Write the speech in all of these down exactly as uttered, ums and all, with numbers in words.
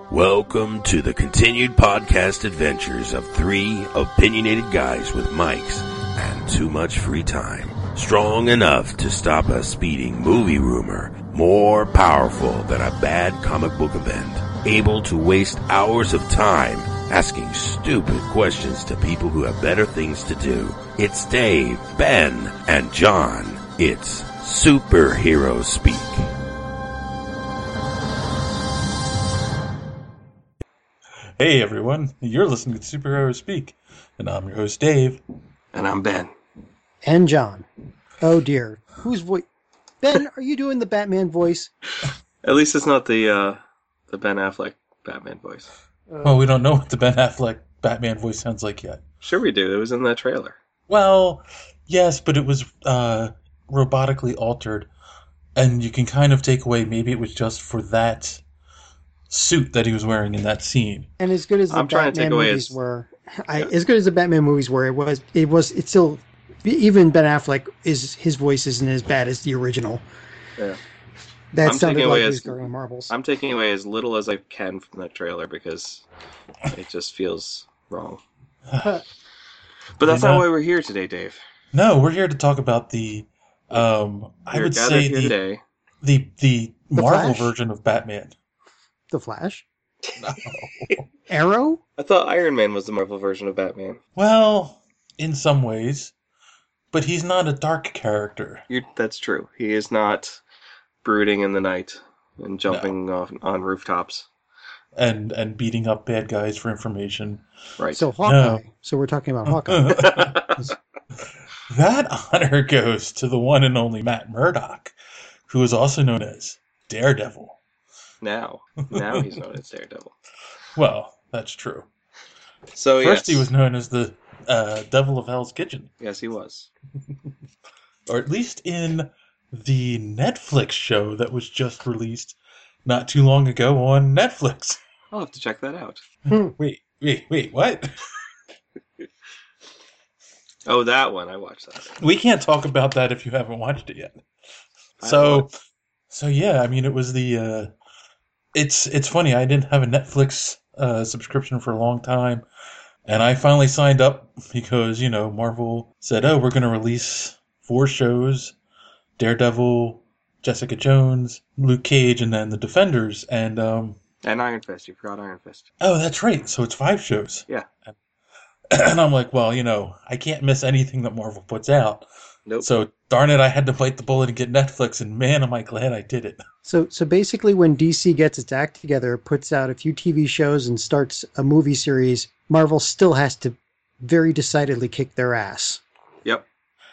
Welcome to the continued podcast adventures of three opinionated guys with mics and too much free time. Strong enough to stop a speeding movie rumor, more powerful than a bad comic book event, able to waste hours of time asking stupid questions to people who have better things to do. It's Dave, Ben, and John. It's Superhero Speak. Hey everyone, you're listening to Superhero Speak, and I'm your host Dave. And I'm Ben. And John. Oh dear. Whose voice? Ben, are you doing the Batman voice? At least it's not the uh, the Ben Affleck Batman voice. Uh, Well, we don't know what the Ben Affleck Batman voice sounds like yet. Sure we do. It was in that trailer. Well, yes, but it was uh, robotically altered, and you can kind of take away maybe it was just for that suit that he was wearing in that scene. and as good as the I'm trying to Batman take away movies his- were, I, Yeah. as good as the Batman movies were, it was, it was, it's still, even Ben Affleck is his voice isn't as bad as the original. Yeah. That I'm sounded taking like away he was as- throwing marbles. I'm taking away as little as I can from that trailer because it just feels wrong. But that's You know- not why we're here today, Dave. No, we're here to talk about the, um, I We're would gathered say here the, today. the the The Marvel Flash? version of Batman. The Flash, Arrow. I thought Iron Man was the Marvel version of Batman. Well, in some ways, but he's not a dark character. You're, that's true. He is not brooding in the night and jumping off on rooftops. and and beating up bad guys for information. Right. So Hawkeye. So we're talking about Hawkeye. That honor goes to the one and only Matt Murdock, who is also known as Daredevil. now, now he's known as Daredevil. Well, that's true. So First, yes, he was known as the uh, Devil of Hell's Kitchen, yes, he was. or at least in the Netflix show that was just released not too long ago on Netflix. I'll have to check that out. Wait, wait, wait, what? Oh, that one. I watched that. We can't talk about that if you haven't watched it yet. I So, won't. so yeah, I mean, it was the. Uh, it's it's funny. I didn't have a Netflix uh, subscription for a long time, and I finally signed up because you know Marvel said, "Oh, we're going to release four shows: Daredevil, Jessica Jones, Luke Cage, and then the Defenders." And um, And Iron Fist. You forgot Iron Fist. oh, that's right. So it's five shows. Yeah. And I'm like, well, you know, I can't miss anything that Marvel puts out. Nope. So darn it, I had to bite the bullet and get Netflix, and man, am I glad I did it. So, so basically, when D C gets its act together, puts out a few T V shows and starts a movie series, Marvel still has to very decidedly kick their ass. Yep.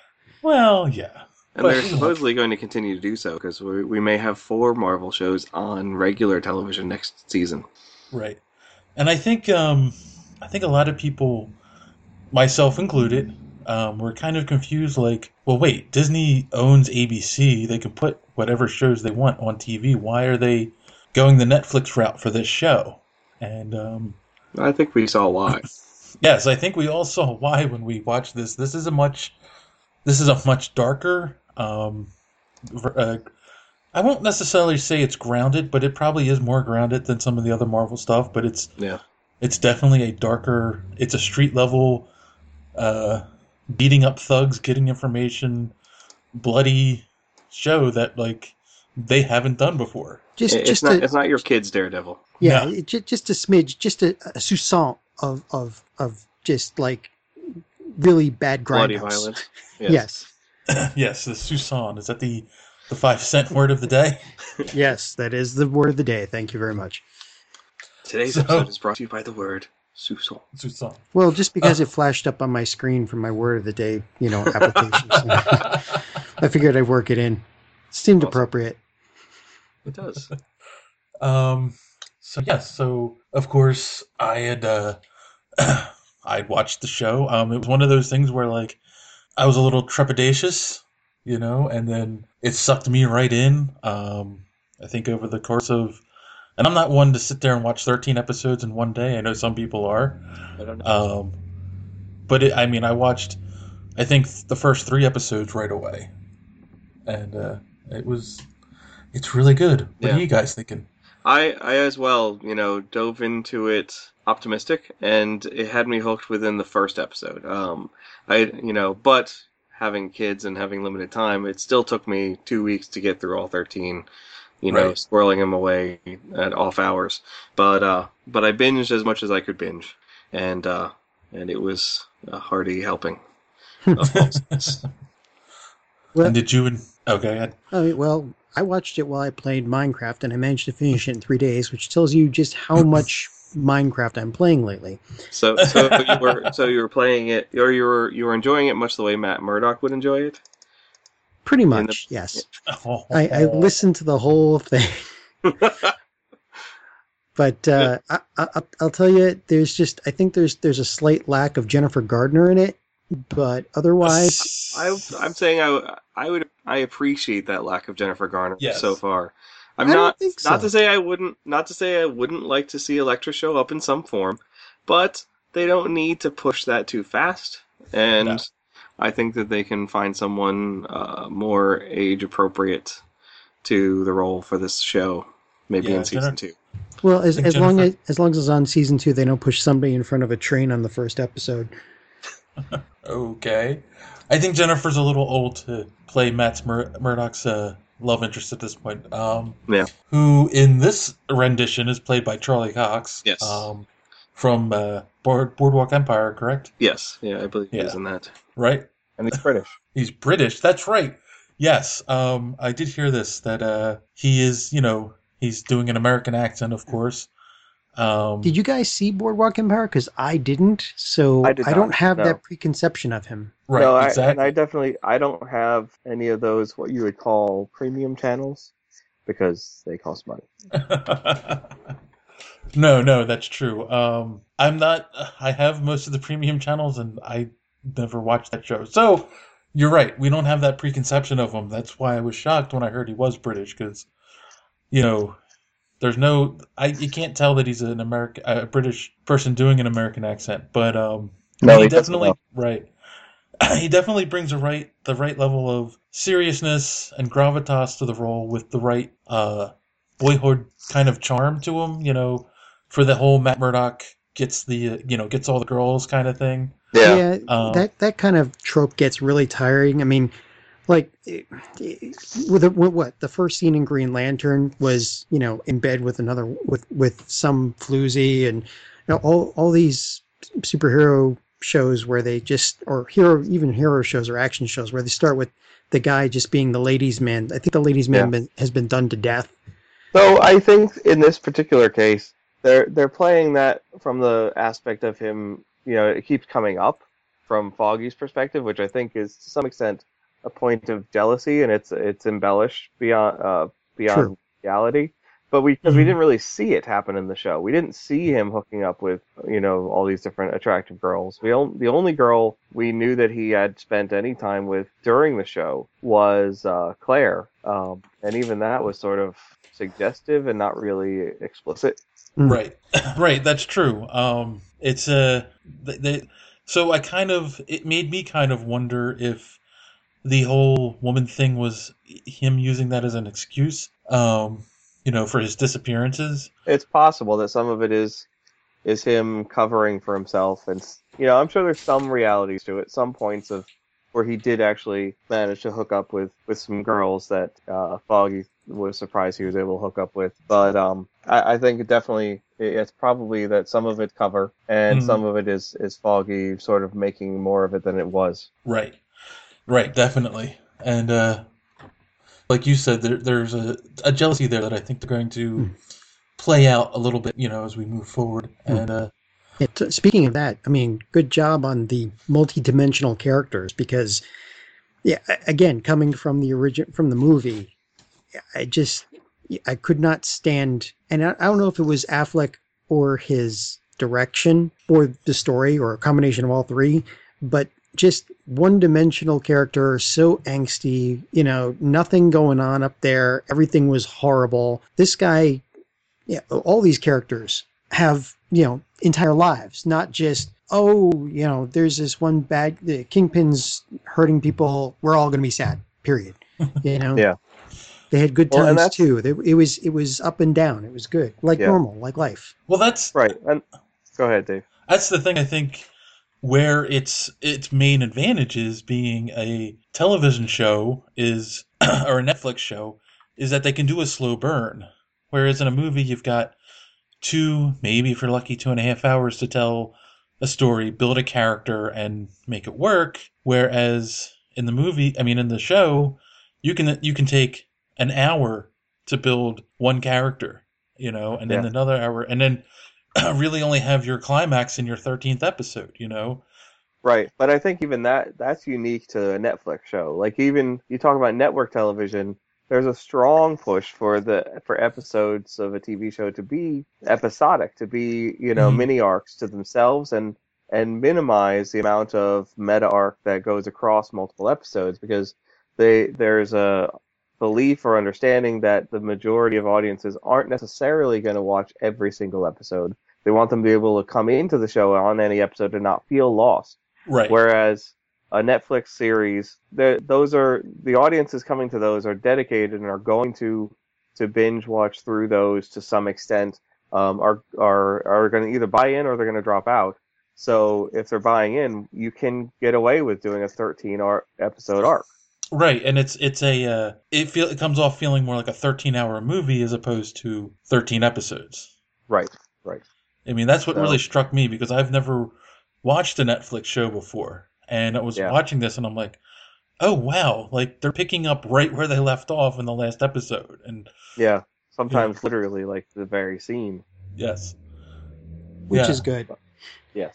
Well, yeah. And But, they're you know, supposedly going to continue to do so because we, we may have four Marvel shows on regular television next season. right. And I think, um, I think a lot of people, myself included, um, were kind of confused. Like, well, wait, Disney owns A B C. They can put whatever shows they want on T V. Why are they going the Netflix route for this show? And um, I think we saw why. yes, I think we all saw why when we watched this. This is a much, this is a much darker. Um, ver- uh, I won't necessarily say it's grounded, but it probably is more grounded than some of the other Marvel stuff. But it's Yeah. it's definitely a darker. It's a street level, uh, beating up thugs, getting information, bloody show that like they haven't done before. Just, It- it's just not. a, It's not your kid's Daredevil. yeah, No. it, ju- just a smidge, just a, a soupçon of, of, of just like really bad Bloody grindhouse. violence. Yes. Yes, the Susan. Is that the the five cent word of the day? Yes, that is the word of the day. Thank you very much. Today's So- episode is brought to you by the word Susan. Susan. Well, just because it flashed up on my screen for my word of the day, you know, applications, I figured I'd work it in. Seemed Awesome. appropriate. It does. Um. So yes. So of course I had uh, I'd watched the show. Um. It was one of those things where like I was a little trepidatious, you know, and then it sucked me right in. Um. I think over the course of, and I'm not one to sit there and watch thirteen episodes in one day. I know some people are. I don't know. Um. But it, I mean, I watched, I think the first three episodes right away, and uh, it was, it's really good. What Yeah. are you guys thinking? I, I as well, you know, dove into it optimistic, and it had me hooked within the first episode. Um, I, you know, but having kids and having limited time, it still took me two weeks to get through all thirteen. You know, Right. squirreling them away at off hours. But uh, but I binged as much as I could binge, and uh, and it was a hearty helping of awesomeness. Well, And did you? And okay, I- I mean, well, I watched it while I played Minecraft, and I managed to finish it in three days, which tells you just how much Minecraft I'm playing lately. So so you were so you were playing it, or you were you were enjoying it much the way Matt Murdock would enjoy it. Pretty the- much, yes. I, I listened to the whole thing. But uh, I, I, I'll tell you, there's just I think there's there's a slight lack of Jennifer Gardner in it, but otherwise, I I'm saying I I would I appreciate that lack of Jennifer Garner Yes. so far. I'm I don't not think not so. to say I wouldn't not to say I wouldn't like to see Elektra show up in some form, but they don't need to push that too fast. And No. I think that they can find someone uh, more age appropriate to the role for this show, maybe Yeah, in season Jennifer- two. well, as think as long as Jennifer- as long as it's on season two, they don't push somebody in front of a train on the first episode. Okay. I think Jennifer's a little old to play Matt Mur- Murdock's uh, love interest at this point. Um, Yeah. Who in this rendition is played by Charlie Cox. Yes. Um, from uh, Board- Boardwalk Empire, correct? Yes, yeah, I believe he is Yeah. in that. Right? And he's British. He's British. That's right. Yes. Um, I did hear this, that uh, he is, you know, he's doing an American accent, of course. Um, Did you guys see Boardwalk Empire? Because I didn't, so I I, did don't not, have no. that preconception of him. Right, no, I, exactly. and I definitely I don't have any of those what you would call premium channels because they cost money. No, no, that's true. Um, I'm not. I have most of the premium channels, and I never watched that show. So you're right. We don't have that preconception of him. That's why I was shocked when I heard he was British, because you know, there's no. I you can't tell that he's an American, a British person doing an American accent. But um, I No, mean, he he doesn't definitely know. right. He definitely brings a right the right level of seriousness and gravitas to the role, with the right uh, boyhood kind of charm to him. You know, for the whole Matt Murdock gets the uh, you know gets all the girls kind of thing. Yeah, Um, that that kind of trope gets really tiring. I mean, like it- it- with, the, with what the first scene in Green Lantern was, you know, in bed with another with with some floozy, and you know, all all these superhero shows where they just or hero even hero shows or action shows where they start with the guy just being the ladies' man. I think the ladies' man Yeah. been, has been done to death. So I think in this particular case, they're they're playing that from the aspect of him. You know, it keeps coming up from Foggy's perspective, which I think is to some extent a point of jealousy, and it's it's embellished beyond uh, beyond True. reality. But we because we Mhm. didn't really see it happen in the show. We didn't see him hooking up with you know all these different attractive girls. We on, the only girl we knew that he had spent any time with during the show was uh, Claire, um, and even that was sort of suggestive and not really explicit. Mm. Right, right. That's true. Um, it's a. They, they, so I kind of. It made me kind of wonder if the whole woman thing was him using that as an excuse. Um, you know, for his disappearances. It's possible that some of it is is him covering for himself, and you know, I'm sure there's some realities to it, some points of where he did actually manage to hook up with with some girls that uh, Foggy was surprised he was able to hook up with. But um, I, I think it definitely it's probably that some of it's cover and Mhm. some of it is is Foggy sort of making more of it than it was. Right, right. Definitely. And uh, like you said, there, there's a, a jealousy there that I think they're going to Hmm. play out a little bit. You know, as we move forward. Hmm. And uh, It, speaking of that, I mean, good job on the multi-dimensional characters because, yeah, a- again, coming from the origin from the movie, I just I could not stand, and I, I don't know if it was Affleck or his direction or the story or a combination of all three, but just one-dimensional character, so angsty, you know, nothing going on up there, everything was horrible. This guy, yeah, all these characters have, you know, entire lives, not just, oh, you know, there's this one bad, the Kingpin's hurting people, we're all going to be sad, period. You know? Yeah. They had good Well, and times that's too. They, it was it was up and down. It was good, like yeah, normal, like life. Well, that's right. And go ahead, Dave. that's the thing I think where its its main advantage is being a television show is or a Netflix show is that they can do a slow burn. Whereas in a movie you've got two, maybe if you're lucky, two and a half hours to tell a story, build a character, and make it work. Whereas in the movie, I mean in the show, you can you can take an hour to build one character, you know, and then Yeah. another hour, and then really only have your climax in your thirteenth episode, you know? Right, but I think even that that's unique to a Netflix show. Like even you talk about network television, there's a strong push for the for episodes of a T V show to be episodic, to be, you know, Mhm. mini arcs to themselves and and minimize the amount of meta arc that goes across multiple episodes because they there's a belief or understanding that the majority of audiences aren't necessarily going to watch every single episode. They want them to be able to come into the show on any episode and not feel lost. Right. Whereas a Netflix series, the- those are the audiences coming to those are dedicated and are going to to binge watch through those to some extent. Um, are are are going to either buy in or they're going to drop out. So if they're buying in, you can get away with doing a thirteen ar- episode arc. Right, and it's it's a uh, it feel it comes off feeling more like a thirteen hour movie as opposed to thirteen episodes. Right, right. I mean, that's what So really struck me because I've never watched a Netflix show before, and I was yeah, watching this and I'm like, oh wow, like they're picking up right where they left off in the last episode, and yeah. you know, Sometimes literally like the very scene. yes, Which yeah, is good. Yes.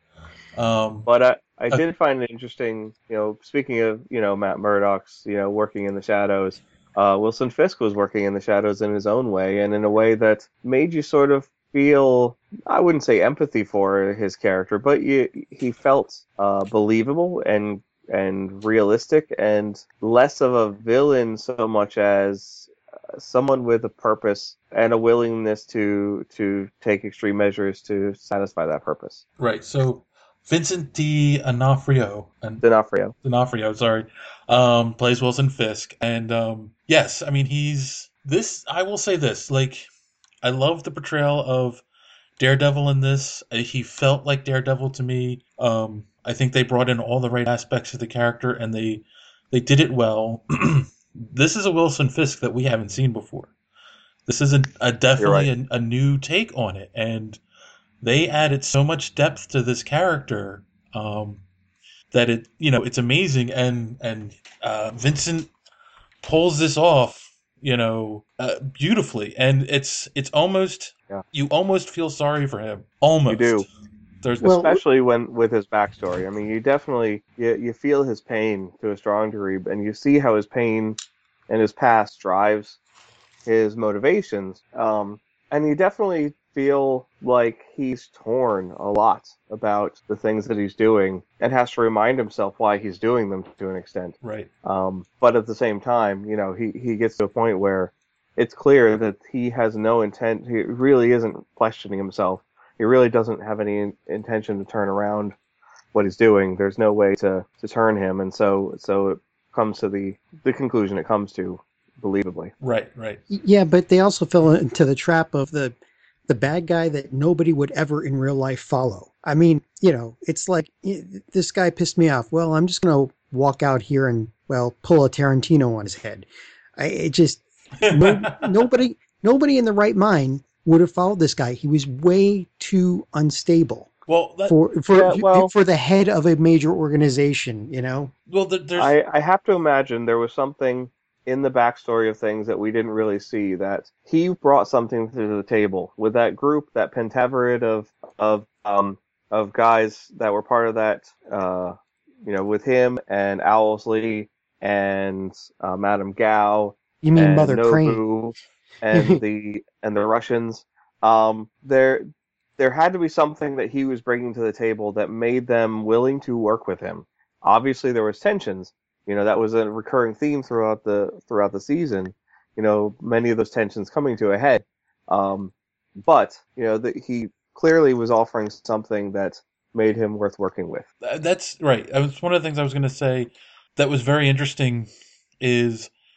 um, But I, I uh, did find it interesting, you know, speaking of, you know, Matt Murdock's, you know, working in the shadows, uh, Wilson Fisk was working in the shadows in his own way and in a way that made you sort of feel, I wouldn't say empathy for his character, but you, he felt uh, believable and and realistic and less of a villain so much as uh, someone with a purpose and a willingness to to take extreme measures to satisfy that purpose. right. So Vincent D'Onofrio and D'Onofrio. D'Onofrio, sorry, um, plays Wilson Fisk, and um, yes, I mean he's this. I will say this, like I love the portrayal of Daredevil in this. Uh, He felt like Daredevil to me. Um, I think they brought in all the right aspects of the character, and they they did it well. This is a Wilson Fisk that we haven't seen before. This is a, a You're definitely right. a, a new take on it, and they added so much depth to this character um, that it you know it's amazing. And and uh, Vincent pulls this off, you know, uh, beautifully, and it's it's almost Yeah. you almost feel sorry for him, You do. almost. There's Well, Especially when with his backstory. I mean, you definitely you, you feel his pain to a strong degree, and you see how his pain and his past drives his motivations. Um, and you definitely feel like he's torn a lot about the things that he's doing and has to remind himself why he's doing them to an extent. right, Um, but at the same time, you know, he, he gets to a point where it's clear that he has no intent. He really isn't questioning himself. He really doesn't have any in, intention to turn around what he's doing. There's no way to, to turn him, and so so it comes to the the conclusion it comes to, believably. right, right, yeah, but they also fell into the trap of the the bad guy that nobody would ever in real life follow. I mean, you know, it's like eh, this guy pissed me off. Well, I'm just going to walk out here and well pull a Tarantino on his head. I it just no, nobody nobody in the right mind would have followed this guy. He was way too unstable well, that, for for Yeah, well, for the head of a major organization. You know. well, there- there's I, I have to imagine there was something in the backstory of things that we didn't really see, that he brought something to the table with that group, that pentaverate of of um of guys that were part of that, uh you know, with him and Owlsley and uh, Madame Gao You mean and Mother Crane? Nobu and the and the Russians. Um, there there had to be something that he was bringing to the table that made them willing to work with him. Obviously, there was tensions. You know, that was a recurring theme throughout the throughout the season. You know, many of those tensions coming to a head. Um, but you know, the, he clearly was offering something that made him worth working with. Uh, That's right. That was one of the things I was going to say that was very interesting is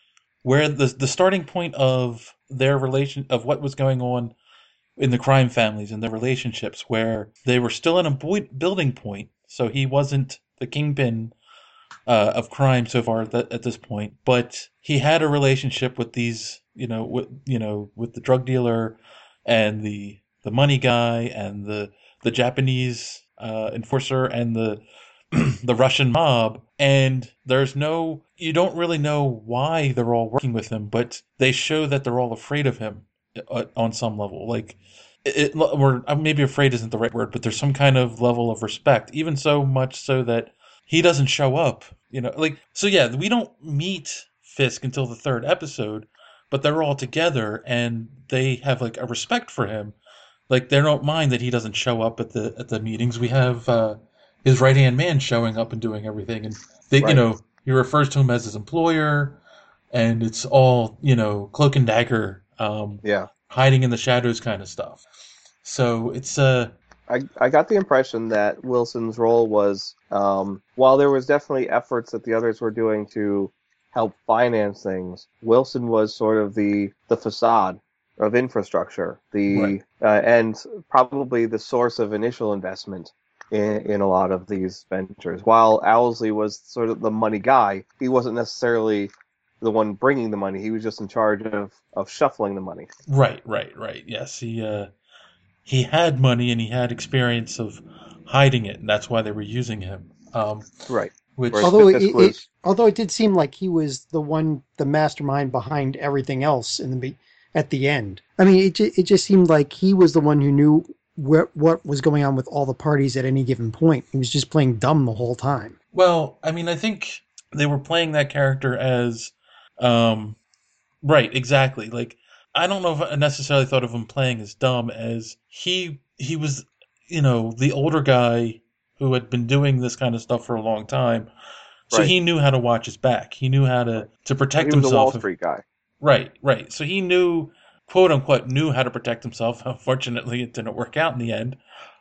where the the starting point of their relation of what was going on in the crime families and their relationships, where they were still in a boi- building point. So he wasn't the kingpin uh, of crime so far th- at this point, but he had a relationship with these, you know, with you know, with the drug dealer and the the money guy and the the Japanese uh, enforcer and the the Russian mob. And there's no, you don't really know why they're all working with him, but they show that they're all afraid of him uh, on some level. Like, it, or maybe afraid isn't the right word, but there's some kind of level of respect, even so much so that he doesn't show up, you know, like, so yeah, we don't meet Fisk until the third episode, but they're all together and they have like a respect for him. Like, they don't mind that he doesn't show up at the, at the meetings. We have, uh, his right hand man showing up and doing everything. And they, right. you know, he refers to him as his employer, and it's all, you know, cloak and dagger, um, yeah, hiding in the shadows kind of stuff. So it's, uh, I, I got the impression that Wilson's role was, um, while there was definitely efforts that the others were doing to help finance things, Wilson was sort of the, the facade of infrastructure, the right. uh, and probably the source of initial investment in, in a lot of these ventures. While Owlsley was sort of the money guy, he wasn't necessarily the one bringing the money. He was just in charge of, of shuffling the money. Right, right, right. Yes, he uh, he had money and he had experience of hiding it, and that's why they were using him. Um, right. Which, although it, was... it, although it did seem like he was the one, the mastermind behind everything else in the at the end. I mean, it it just seemed like he was the one who knew what what was going on with all the parties at any given point. He was just playing dumb the whole time. Well, I mean, I think they were playing that character as, um, right, exactly. Like, I don't know if I necessarily thought of him playing as dumb as he he was, you know, the older guy who had been doing this kind of stuff for a long time. So right. He knew how to watch his back. He knew how to, to protect he was himself. A Wall Street guy. Right, right. So he knew, quote unquote, knew how to protect himself. Unfortunately, it didn't work out in the end.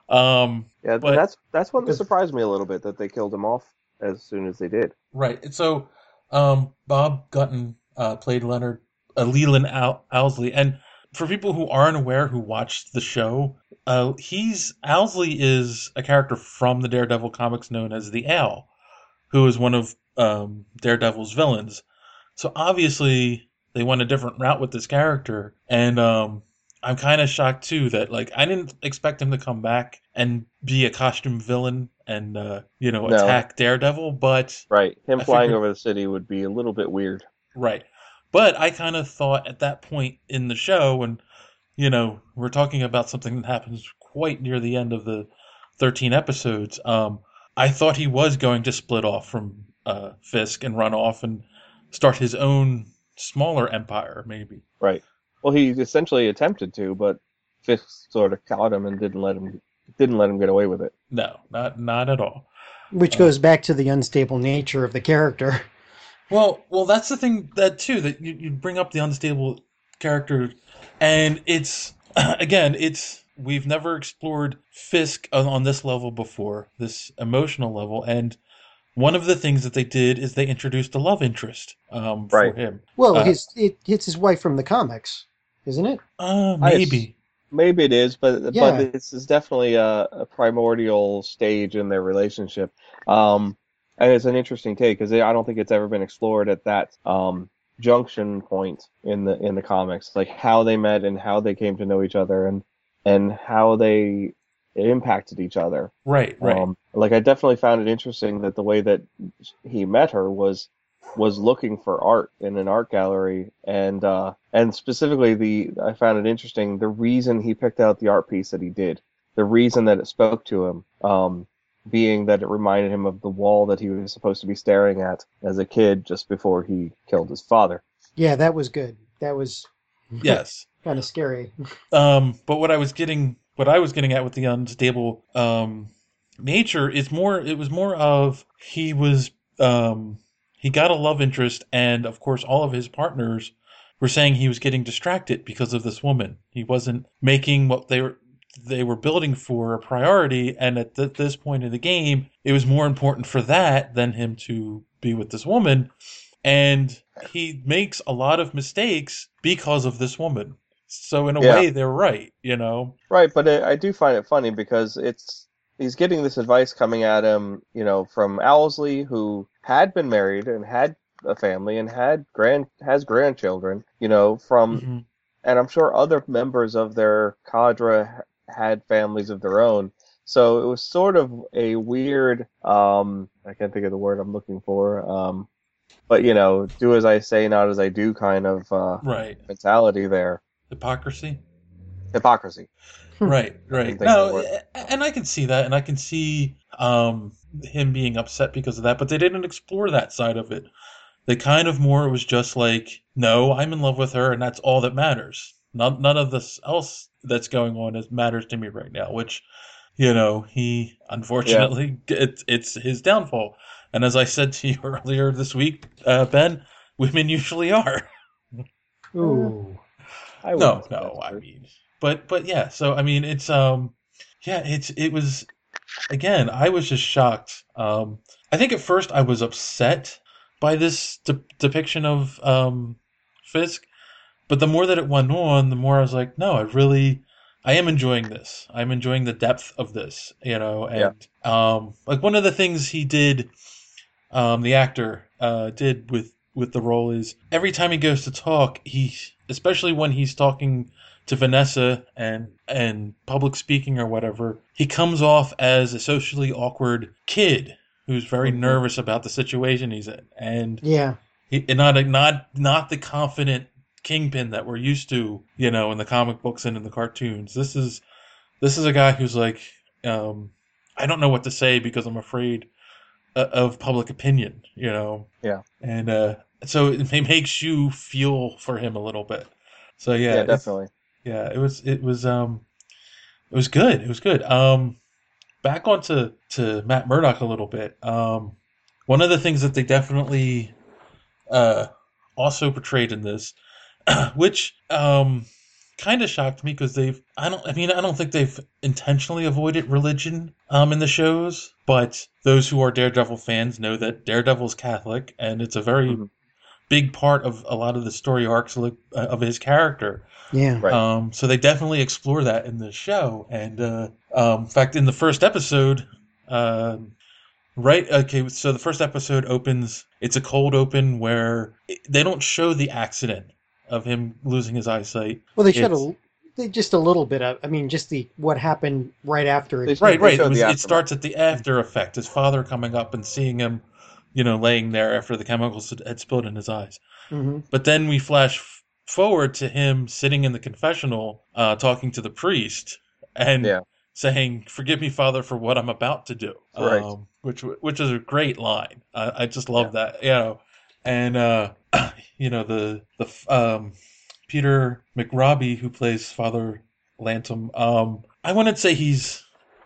Um, yeah, but that's that's what surprised me a little bit, that they killed him off as soon as they did. Right. And so um, Bob Gunton uh, played Leonard uh, Leland Ow- Owlsley, and for people who aren't aware, who watched the show, uh, he's Owlsley is a character from the Daredevil comics known as the Owl, who is one of um, Daredevil's villains. So obviously they went a different route with this character, and um, I'm kind of shocked too that, like, I didn't expect him to come back and be a costume villain and uh, you know, no. attack Daredevil, but right, him I flying figured, over the city would be a little bit weird. Right, but I kind of thought at that point in the show, and you know, we're talking about something that happens quite near the end of the thirteen episodes. Um, I thought he was going to split off from uh, Fisk and run off and start his own smaller empire, maybe. Right. Well, he essentially attempted to, but Fisk sort of caught him and didn't let him didn't let him get away with it. No, not not at all. Which goes uh, back to the unstable nature of the character. Well, well, that's the thing that too that you, you bring up the unstable character, and it's again, it's we've never explored Fisk on, on this level before, this emotional level, and one of the things that they did is they introduced a love interest um, right. for him. Well, uh, his it, it's his wife from the comics, isn't it? Uh, maybe. Maybe it is, but yeah. but this is definitely a, a primordial stage in their relationship, um, and it's an interesting take because I don't think it's ever been explored at that um, junction point in the in the comics, like how they met and how they came to know each other and and how they impacted each other. Right, right. Um, like I definitely found it interesting that the way that he met her was was looking for art in an art gallery, and uh, and specifically the I found it interesting the reason he picked out the art piece that he did, the reason that it spoke to him, um, being that it reminded him of the wall that he was supposed to be staring at as a kid just before he killed his father. Yeah, that was good. That was yes, kind of scary. Um, but what I was getting, what I was getting at with the unstable um, nature is more. It was more of he was. Um, He got a love interest, and of course all of his partners were saying he was getting distracted because of this woman. He wasn't making what they were they were building for a priority, and at th- this point in the game, it was more important for that than him to be with this woman. and he makes a lot of mistakes because of this woman. So in a Yeah. way, they're right, you know. Right, but I, I do find it funny because it's he's getting this advice coming at him, you know, from Owlsley, who had been married and had a family and had grand has grandchildren, you know, from hmm and I'm sure other members of their cadre ha- had families of their own. So it was sort of a weird, um, I can't think of the word I'm looking for, um, but you know, do as I say, not as I do kind of uh, Right. mentality there. Hypocrisy. Hypocrisy. Right, I couldn't right. think of the No, word. a- and I can see that, and I can see um, him being upset because of that, but they didn't explore that side of it. They kind of more, it was just like, no, I'm in love with her, and that's all that matters. None, none of this else that's going on is matters to me right now, which, you know, he, Yeah. unfortunately, it's, it's his downfall. And as I said to you earlier this week, uh, Ben, women usually are. Ooh. I No, wouldn't say no, that's I true. mean, but, but yeah, so, I mean, it's, um, yeah, it's, it was, again, I was just shocked. Um, I think at first I was upset by this de- depiction of um, Fisk, but the more that it went on, the more I was like, no, I really, I am enjoying this. I'm enjoying the depth of this, you know, Yeah. and um, like one of the things he did, um, the actor uh, did with with the role is every time he goes to talk, he, especially when he's talking to Vanessa and and public speaking or whatever, he comes off as a socially awkward kid who's very Mhm. nervous about the situation he's in, and Yeah. he and not not not the confident kingpin that we're used to, you know, in the comic books and in the cartoons. This is this is a guy who's like, um, I don't know what to say because I'm afraid uh, of public opinion, you know. Yeah. And uh, so it ma- makes you feel for him a little bit. So yeah, Yeah, it's, definitely. yeah, it was it was um it was good. It was good. Um, back onto to Matt Murdock a little bit. Um, one of the things that they definitely uh also portrayed in this, which um kind of shocked me because they've I don't I mean I don't think they've intentionally avoided religion um in the shows, but those who are Daredevil fans know that Daredevil's Catholic, and it's a very Mhm. big part of a lot of the story arcs like, uh, of his character. Yeah. Right. Um, so they definitely explore that in the show, and uh, um, in fact, in the first episode, uh, right? Okay, so the first episode opens. It's a cold open where it, they don't show the accident of him losing his eyesight. Well, they showed It's- a they, just a little bit of. I mean, just the what happened right after They- it. Right, they right. It showed was. the It aftermath. starts at the after effect. His father coming up and seeing him, you know, laying there after the chemicals had, had spilled in his eyes. hmm But then we flash f- forward to him sitting in the confessional, uh, talking to the priest and Yeah. saying, "Forgive me, Father, for what I'm about to do." Right. Um, which which is a great line. I, I just love that. You know, and uh, you know the the f- um, Peter McRobbie who plays Father Lantom. Um, I wouldn't say he's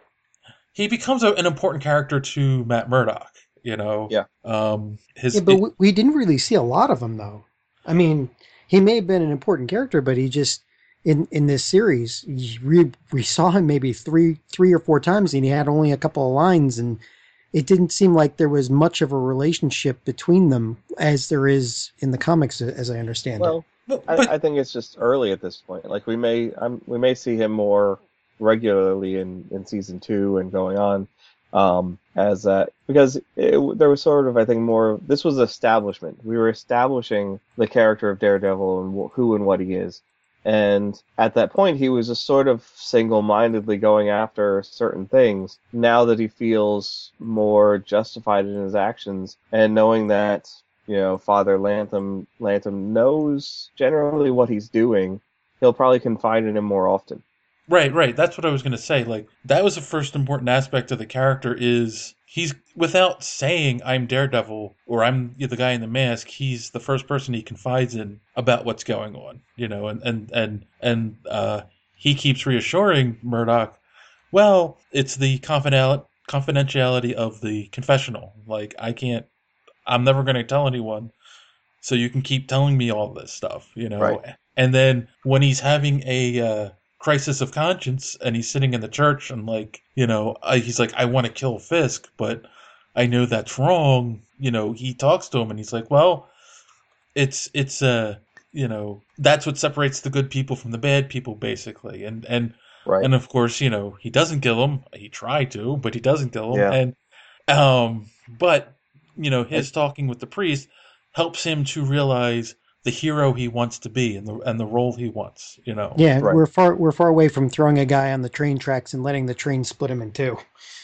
he becomes a, an important character to Matt Murdock. You know. Yeah. Um, his Yeah, but it- we, we didn't really see a lot of him, though. I mean, he may have been an important character, but he just in in this series, he- we we saw him maybe three three or four times, and he had only a couple of lines, and it didn't seem like there was much of a relationship between them as there is in the comics, as I understand it. Well, but, I, but I think it's just early at this point. Like we may, um, we may see him more regularly in, in season two and going on, um, as that because it, there was sort of I think more. This was establishment. We were establishing the character of Daredevil and wh- who and what he is, and at that point he was just sort of single-mindedly going after certain things. Now that he feels more justified in his actions and knowing that you know, Father Lantham Lantham knows generally what he's doing, he'll probably confide in him more often. Right, right. That's what I was going to say. Like that was the first important aspect of the character is he's without saying I'm Daredevil or I'm the guy in the mask, he's the first person he confides in about what's going on, you know, and and and and uh he keeps reassuring Murdoch, well, it's the confidential confidentiality of the confessional. Like I can't I'm never going to tell anyone. So you can keep telling me all this stuff, you know. Right. And then when he's having a uh, crisis of conscience and he's sitting in the church and like, you know, uh, he's like, I want to kill Fisk, but I know that's wrong. You know, he talks to him and he's like, well, it's it's uh you know that's what separates the good people from the bad people, basically. And and Right. and of course, you know, he doesn't kill him. He tried to, but he doesn't kill him. Yeah. And um, but you know, I, his talking with the priest helps him to realize the hero he wants to be and the and the role he wants. You know. Yeah, Right. we're far we're far away from throwing a guy on the train tracks and letting the train split him in two.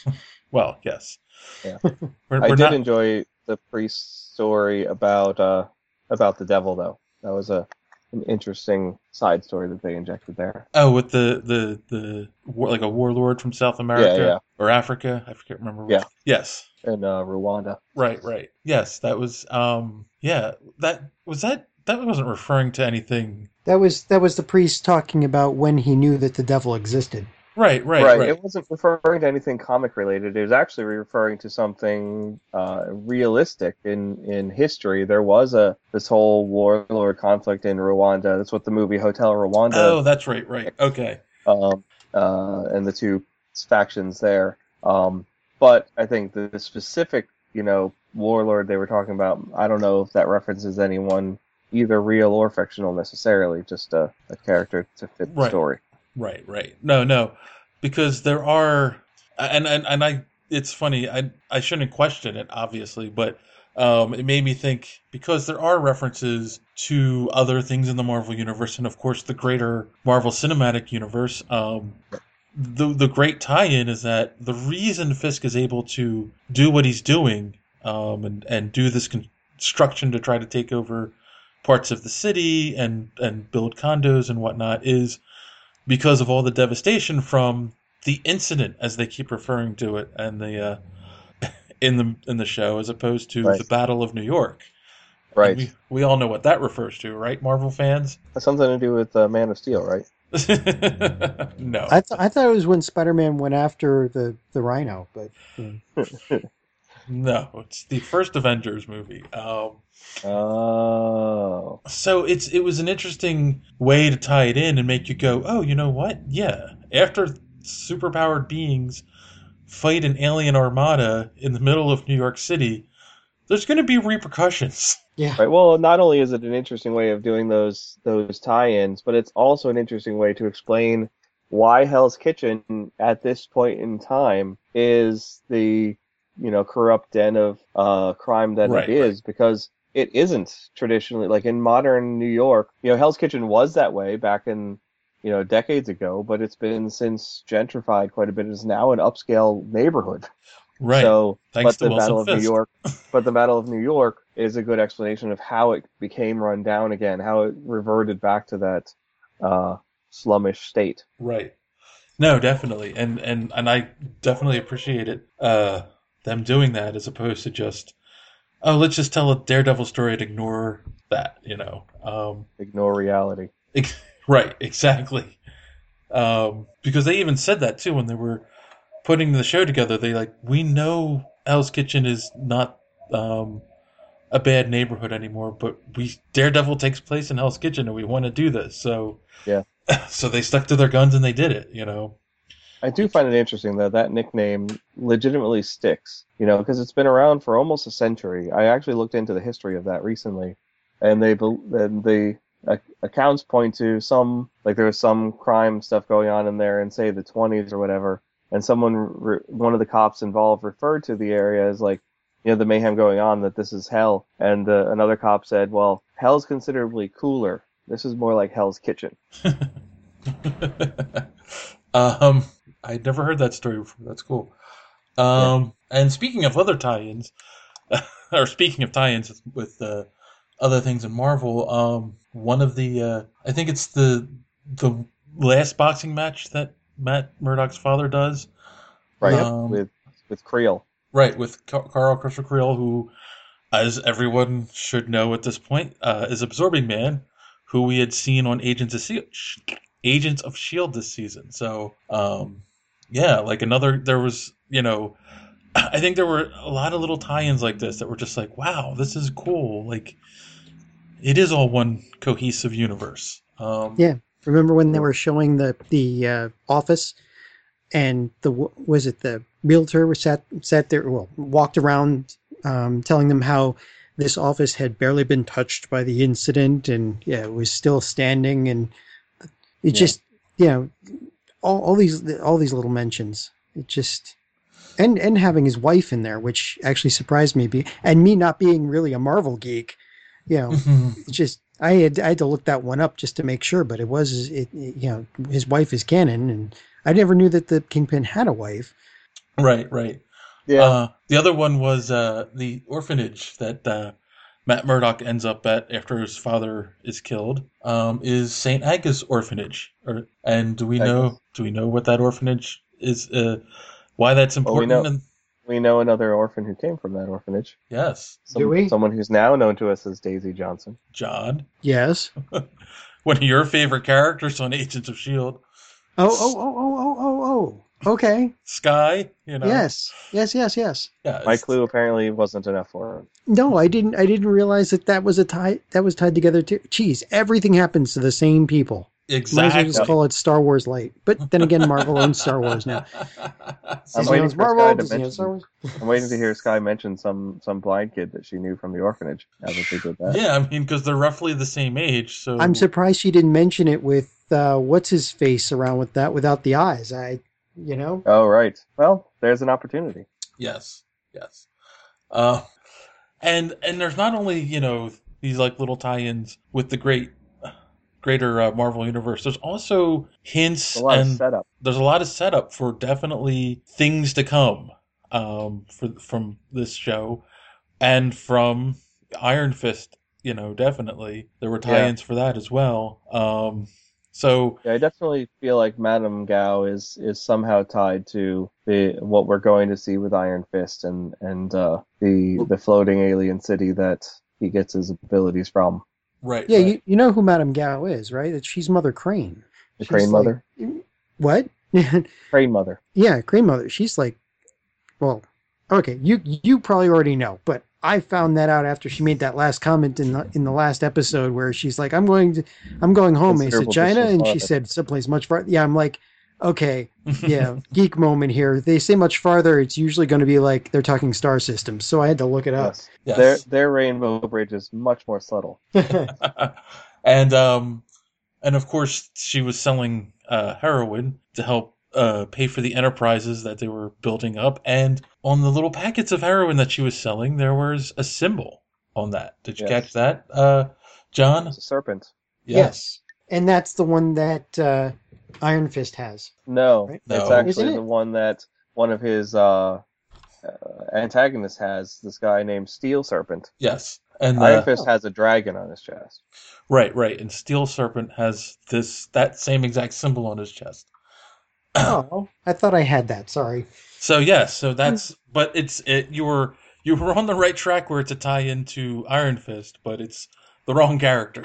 Well, yes. yeah. We're, I we're did not. enjoy the priest story about uh about the devil, though. That was a an interesting side story that they injected there. Oh, with the the the war, like a warlord from South America Yeah, yeah. or Africa. I forget remember. Which. Yeah. Yes. In uh, Rwanda. Right. Right. Yes. That was. Um. Yeah. That was that. That wasn't referring to anything. That was that was the priest talking about when he knew that the devil existed. Right. Right. Right. Right. It wasn't referring to anything comic related. It was actually referring to something uh, realistic in, in history. There was a this whole warlord conflict in Rwanda. That's what the movie Hotel Rwanda. Oh, that's right. Right. Okay. Um, uh, and the two factions there. Um, but I think the, the specific, you know, warlord they were talking about, I don't know if that references anyone, either real or fictional necessarily, just a, a character to fit the Right. story. Right, right. No, no, because there are, and and, and I. It's funny. I I shouldn't question it, obviously, but um, it made me think because there are references to other things in the Marvel universe, and of course the greater Marvel Cinematic Universe. Um, the the great tie-in is that the reason Fisk is able to do what he's doing, um, and and do this construction to try to take over parts of the city and and build condos and whatnot is because of all the devastation from the incident, as they keep referring to it, and the uh, in the in the show, as opposed to Right. the Battle of New York. Right. We, we all know what that refers to, right, Marvel fans? Has something to do with uh, Man of Steel, right? No. I th- I thought it was when Spider-Man went after the, the Rhino, but hmm. No, it's the first Avengers movie. Um, Oh. so it's it was an interesting way to tie it in and make you go, oh, you know what? Yeah, after superpowered beings fight an alien armada in the middle of New York City, there's going to be repercussions. Yeah. Right. Well, not only is it an interesting way of doing those those tie-ins, but it's also an interesting way to explain why Hell's Kitchen at this point in time is the, you know, corrupt den of uh, crime that Right, it is, because it isn't traditionally, like in modern New York. You know, Hell's Kitchen was that way back in, you know, decades ago, but it's been since gentrified quite a bit. It's now an upscale neighborhood. Right. So, Thanks but to the Wilson Battle of New Fisk. York, but the Battle of New York is a good explanation of how it became run down again, how it reverted back to that uh, slummish state. Right. No, definitely. And and and I definitely appreciate it. Uh them doing that as opposed to just oh, let's just tell a Daredevil story and ignore that, you know. Um Ignore reality. ex- right, exactly. Um because they even said that too when they were putting the show together. They like, we know Hell's Kitchen is not um a bad neighborhood anymore, but we Daredevil takes place in Hell's Kitchen and we want to do this. So Yeah. so they stuck to their guns and they did it, you know. I do find it interesting that that nickname legitimately sticks, you know, because it's been around for almost a century. I actually looked into the history of that recently, and they bel- and the uh, accounts point to some, like there was some crime stuff going on in there in, say, the twenties or whatever, and someone, re- one of the cops involved referred to the area as like, you know, the mayhem going on, that this is hell, and uh, another cop said, well, hell's considerably cooler. This is more like Hell's Kitchen. um, I'd never heard that story before. That's cool. Um, and speaking of other tie-ins, or speaking of tie-ins with uh, other things in Marvel, um, one of the uh, I think it's the the last boxing match that Matt Murdock's father does, Right, Um, with with Creel. right, with Ca- Carl Crusher Creel, who, as everyone should know at this point, uh, is Absorbing Man, who we had seen on Agents of Shield, Agents of Shield this season. So, um, yeah, like another, there was, you know, I think there were a lot of little tie-ins like this that were just like, wow, this is cool. Like, it is all one cohesive universe. Um, Yeah. Remember when they were showing the the uh, office, and the was it the realtor was sat sat there, well, walked around, um, telling them how this office had barely been touched by the incident, and yeah, it was still standing, and it Yeah. just, you know, all, all these all these little mentions. It just, and and having his wife in there, which actually surprised me, be, and me not being really a Marvel geek, you know, it's just I had I had to look that one up just to make sure, but it was it, it you know, his wife is canon, and I never knew that the Kingpin had a wife. Right, right. Yeah. Uh, the other one was uh, the orphanage that uh, Matt Murdock ends up at after his father is killed. Um, is Saint Agnes Orphanage, or, and do we know Agnes. do we know what that orphanage is? Uh, why that's Well, we important? know- And, We know another orphan who came from that orphanage. yes, Some, Do we? Someone who's now known to us as Daisy Johnson. John, Yes. one of your favorite characters on Agents of Shield, Oh oh oh oh oh oh oh. Okay. Sky. You know, Yes. Yes. Yes. Yes. yeah, My it's- clue apparently wasn't enough for him. No, I didn't. I didn't realize that that was a tie. That was tied together too. Jeez, everything happens to the same people. Might as well exactly. just call it Star Wars Light. But then again, Marvel owns Star Wars now. I'm Disney waiting owns for Marvel. Sky to Disney owns mention- Star Wars. I'm waiting to hear Sky mention some some blind kid that she knew from the orphanage. Now that they did that. Yeah, I mean, because they're roughly the same age. So I'm surprised she didn't mention it with uh, what's his face around with that without the eyes. I, you know. Oh right. Well, there's an opportunity. Yes, yes. Uh, and and there's not only you know these like little tie-ins with the great, greater uh, Marvel universe. There's also hints A lot and of setup. there's a lot of setup for definitely things to come um, for from this show and from Iron Fist. You know, definitely there were Yeah. tie-ins for that as well. Um, so Yeah, I definitely feel like Madame Gao is is somehow tied to the what we're going to see with Iron Fist and and uh, the the floating alien city that he gets his abilities from. right, Yeah, right. you, you know who Madame Gao is, right? That she's Mother Crane. The She's Crane like- Mother. What? Crane Mother. Yeah, Crane Mother. She's like, well, okay, you you probably already know, but I found that out after she made that last comment in the in the last episode where she's like, "I'm going to, I'm going home." I said, Considerable "China," distance and she farther. said, "Someplace much farther." Yeah, I'm like, okay, yeah, geek moment here. They say much farther. It's usually going to be like they're talking star systems, so I had to look it up. Yes. Yes. Their their Rainbow Bridge is much more subtle. and um, and of course she was selling uh, heroin to help uh, pay for the enterprises that they were building up. And on the little packets of heroin that she was selling, there was a symbol on that. Did you Yes. catch that, uh, John? It's a serpent. Yes, and that's the one that uh, Iron Fist has. No, Right? it's No. actually Isn't it? the one that one of his uh, uh, antagonists has. This guy named Steel Serpent. Yes. And Iron uh, Fist has a dragon on his chest. right, right. And Steel Serpent has this that same exact symbol on his chest. Oh, I thought I had that. Sorry. So yes, so that's but it's it you were you were on the right track where it's a tie into Iron Fist, but it's the wrong character.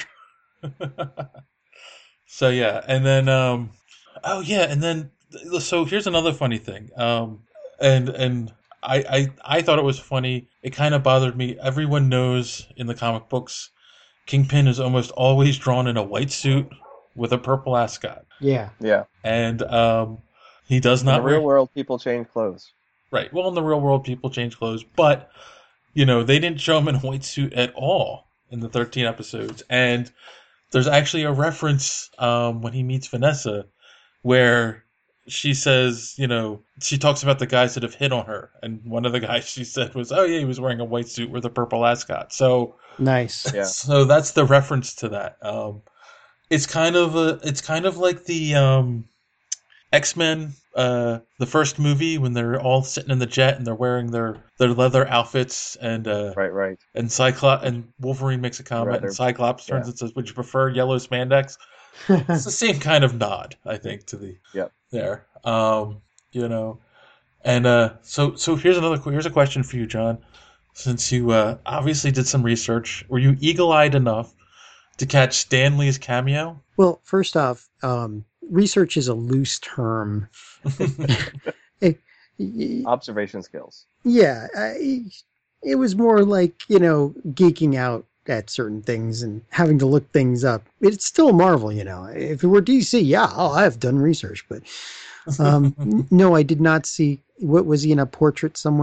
So yeah, and then um oh yeah, and then so here's another funny thing. Um and and I I I thought it was funny. It kind of bothered me. Everyone knows in the comic books Kingpin is almost always drawn in a white suit with a purple ascot. Yeah. Yeah. And um he does In not the real wear- world, people change clothes. Right. Well, in the real world, people change clothes, but you know they didn't show him in a white suit at all in the thirteen episodes. And there's actually a reference um, when he meets Vanessa, where she says, you know, she talks about the guys that have hit on her, and one of the guys she said was, "Oh yeah, he was wearing a white suit with a purple ascot." So, Nice. Yeah. so that's the reference to that. Um, it's kind of a, it's kind of like the um, X-Men, uh, the first movie when they're all sitting in the jet and they're wearing their, their leather outfits, and uh, Right, right. and Cyclops and Wolverine makes a comment, Rather- and Cyclops turns yeah. and says, "Would you prefer yellow spandex?" It's the same kind of nod, I think, to the Yep. there. Um, you know, and uh, so so here's another here's a question for you, John. Since you uh, obviously did some research, were you eagle-eyed enough to catch Stan Lee's cameo? Well, first off, um, research is a loose term. Eh, y- Observation skills. yeah, I, it was more like, you know, geeking out at certain things and having to look things up. It's still Marvel, you know. If it were D C, yeah, oh, I've done research, but um, n- no, I did not see. What was he in a portrait somewhere?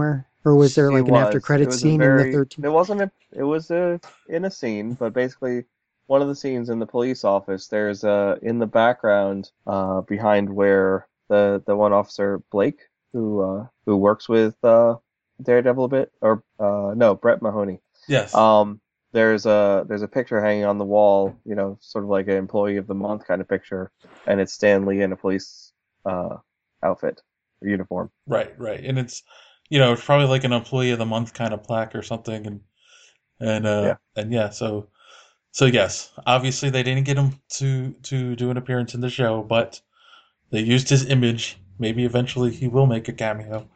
Or was there He like an after was. It credit was a scene in the very. thirteenth? It wasn't a. It was a in a scene, but basically one of the scenes in the police office. There's a in the background, uh, behind where the the one officer Blake, who uh who works with uh Daredevil a bit, or uh no Brett Mahoney. Yes. Um, there's a there's a picture hanging on the wall, you know, sort of like an employee of the month kind of picture, and it's Stan Lee in a police uh outfit or uniform. Right, right. And it's, you know, it's probably like an employee of the month kind of plaque or something. And, and, uh, Yeah. and yeah, so, so yes, obviously they didn't get him to, to do an appearance in the show, but they used his image. Maybe eventually he will make a cameo.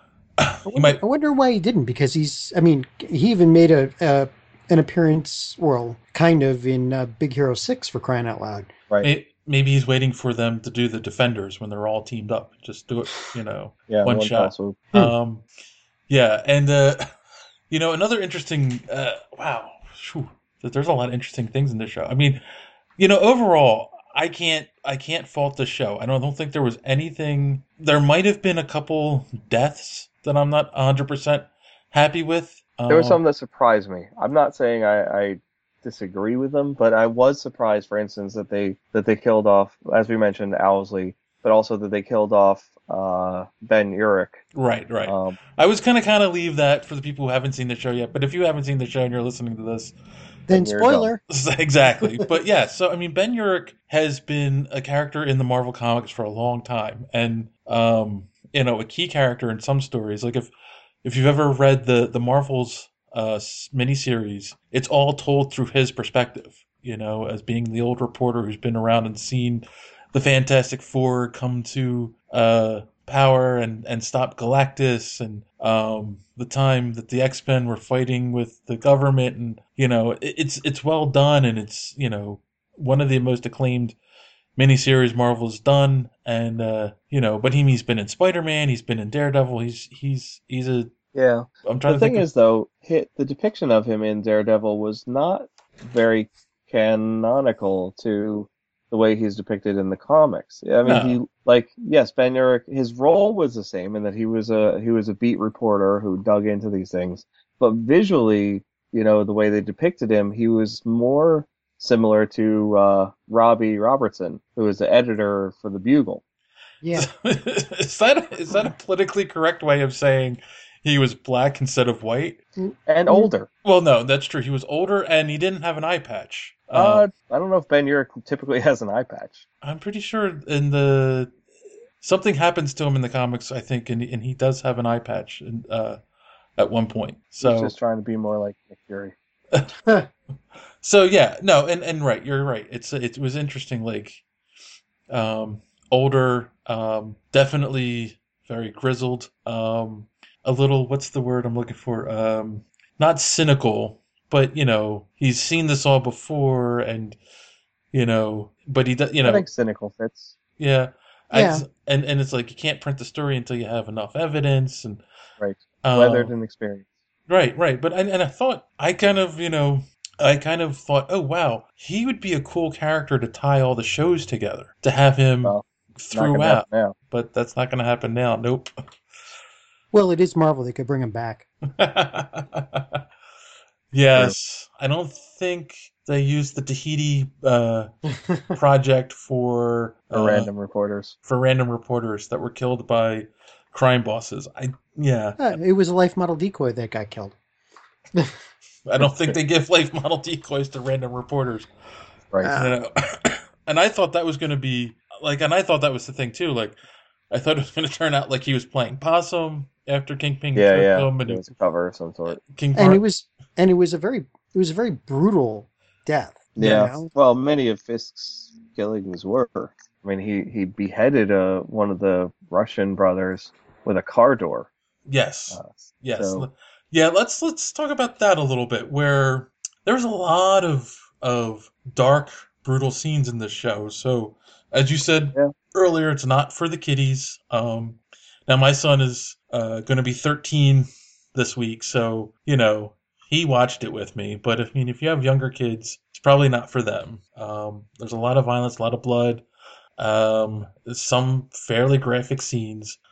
I He wonder, might, I wonder why he didn't, because he's, I mean, he even made a, a an appearance, well, kind of, in uh, Big Hero six, for crying out loud. Right. may- maybe he's waiting for them to do the Defenders when they're all teamed up. Just do it, you know, Yeah. one One shot. fell swoop. Hmm. Um, yeah, and uh, you know, another interesting. Uh, wow, phew, there's a lot of interesting things in this show. I mean, you know, overall, I can't, I can't fault the show. I don't, I don't think there was anything. There might have been a couple deaths that I'm not one hundred percent happy with. There were Um, some that surprised me. I'm not saying I, I disagree with them, but I was surprised, for instance, that they that they killed off, as we mentioned, Owlsley, but also that they killed off uh, Ben Urich. right, right. Um, I was gonna kind of leave that for the people who haven't seen the show yet. But if you haven't seen the show and you're listening to this, Then, you're spoiler. exactly. But yeah, so I mean, Ben Urich has been a character in the Marvel comics for a long time, and um, you know, a key character in some stories. Like if if you've ever read the the Marvel's uh s- miniseries, it's all told through his perspective. You know, as being the old reporter who's been around and seen the Fantastic Four come to uh power and and stop Galactus, and um the time that the X-Men were fighting with the government, and you know it, it's it's well done, and it's, you know, one of the most acclaimed miniseries Marvel's done. And uh you know, but he, he's been in Spider-Man, he's been in Daredevil, he's he's he's a yeah. I'm trying The to thing think is, though, hit, the depiction of him in Daredevil was not very canonical to the way he's depicted in the comics. I mean, No. he like yes, Ben Urich. His role was the same in that he was a he was a beat reporter who dug into these things. But visually, you know, the way they depicted him, he was more similar to uh, Robbie Robertson, who was the editor for the Bugle. Yeah. is that is that a politically correct way of saying he was black instead of white? And older. Well, no, that's true. He was older and he didn't have an eye patch. Uh, I don't know if Ben Urich typically has an eye patch. I'm pretty sure in the something happens to him in the comics, I think, and and he does have an eye patch in, uh, at one point. He's So just trying to be more like Nick Fury. so yeah, no, and and right, you're right. It's it was interesting, like um, older, um, definitely very grizzled, um, a little. What's the word I'm looking for? Um, not cynical, but you know, he's seen this all before, and you know, but he does, you I know, think cynical fits. yeah. I- Yeah. and and it's like you can't print the story until you have enough evidence, and Right. um, Weathered and experienced. right, right. But and, and I thought I kind of, you know, I kind of thought, oh wow, he would be a cool character to tie all the shows together, to have him Well, Not gonna throughout. happen now. But that's not going to happen now. Nope. Well, it is Marvel. They could bring him back. Yes, I don't think they used the Tahiti uh, project for For uh, random reporters. for random reporters that were killed by crime bosses. I yeah, Uh, it was a life model decoy that got killed. I don't think they give life model decoys to random reporters. Right. Ah. You know? And I thought that was going to be like, and I thought that was the thing too. Like, I thought it was going to turn out like he was playing possum after Kingpin yeah, killed yeah. him, and It was a cover of some sort. King And Par- it was and it was a very it was a very brutal death. you Yeah. know? Well, many of Fisk's killings were. I mean, he, he beheaded uh, one of the Russian brothers with a car door. yes, Uh, yes, so- yeah. Let's let's talk about that a little bit. Where there's a lot of of dark, brutal scenes in this show. So, as you said Yeah. earlier, it's not for the kiddies. Um, now my son is uh, going to be thirteen this week, so you know he watched it with me. But if I mean, if you have younger kids, it's probably not for them. Um, there's a lot of violence, a lot of blood, um, some fairly graphic scenes. Yeah.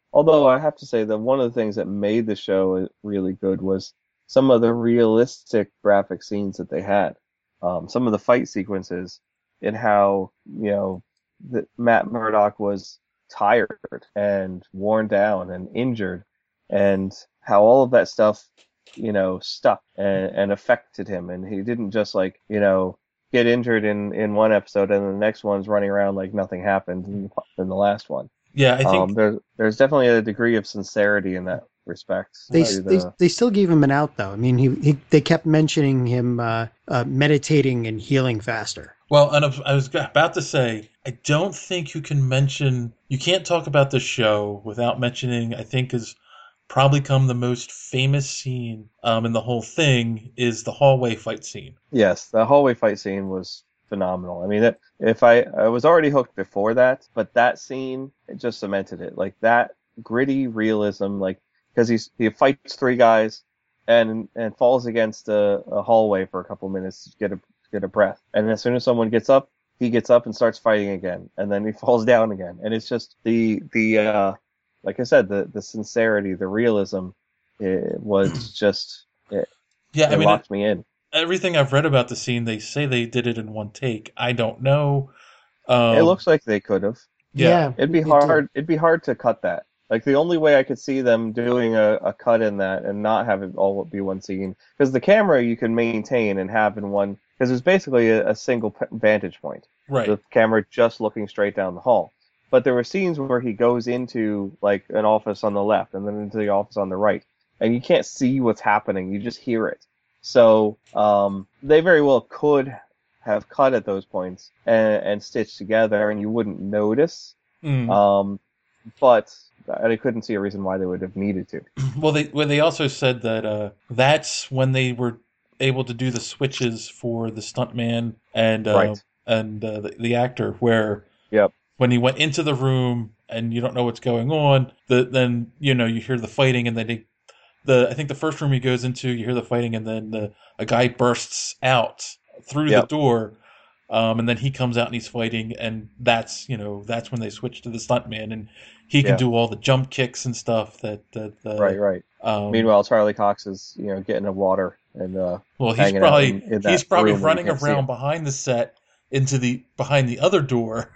Although I have to say that one of the things that made the show really good was some of the realistic graphic scenes that they had. Um, some of the fight sequences and how, you know, that Matt Murdock was tired and worn down and injured, and how all of that stuff, you know, stuck and, and affected him. And he didn't just, like, you know, get injured in, in one episode and the next one's running around like nothing happened in, in the last one. Yeah, I think um, there's there's definitely a degree of sincerity in that respect. They, to they the- they still gave him an out though. I mean, he, he they kept mentioning him uh, uh, meditating and healing faster. Well, and I was about to say, I don't think you can mention, you can't talk about the show without mentioning, I think is probably come the most famous scene um, in the whole thing is the hallway fight scene. Yes, the hallway fight scene was phenomenal. I mean, it, if I I was already hooked before that, but that scene, it just cemented it. Like that gritty realism, like because he's he fights three guys and and falls against a, a hallway for a couple minutes to get a get a breath, and as soon as someone gets up, he gets up and starts fighting again, and then he falls down again, and it's just the the uh, like I said, the the sincerity, the realism, it was just it, Yeah, it I mean, locked it, me in. everything I've read about the scene, they say they did it in one take. I don't know. Um, It looks like they could have. yeah. It'd be it hard. did. It'd be hard to cut that. Like the only way I could see them doing a, a cut in that and not have it all be one scene, because the camera you can maintain and have in one, because it's basically a, a single p- vantage point. Right. The camera just looking straight down the hall. But there were scenes where he goes into like an office on the left and then into the office on the right, and you can't see what's happening. You just hear it. So um, they very well could have cut at those points and, and stitched together, and you wouldn't notice. Mm. Um, but I couldn't see a reason why they would have needed to. Well, they well, they also said that uh, that's when they were able to do the switches for the stuntman and uh, Right. and uh, the, the actor, where Yep. when he went into the room and you don't know what's going on, the, then you know you hear the fighting, and then they, the I think the first room he goes into, you hear the fighting, and then the, a guy bursts out through Yep. the door. Um, and then he comes out and he's fighting, and that's you know that's when they switch to the stuntman, and he can Yeah. do all the jump kicks and stuff that that the, Right, right. Um, Meanwhile, Charlie Cox is, you know, getting a water and uh, well, he's hanging out probably in- in that he's probably room where you running can't see around him. behind the set into the behind the other door,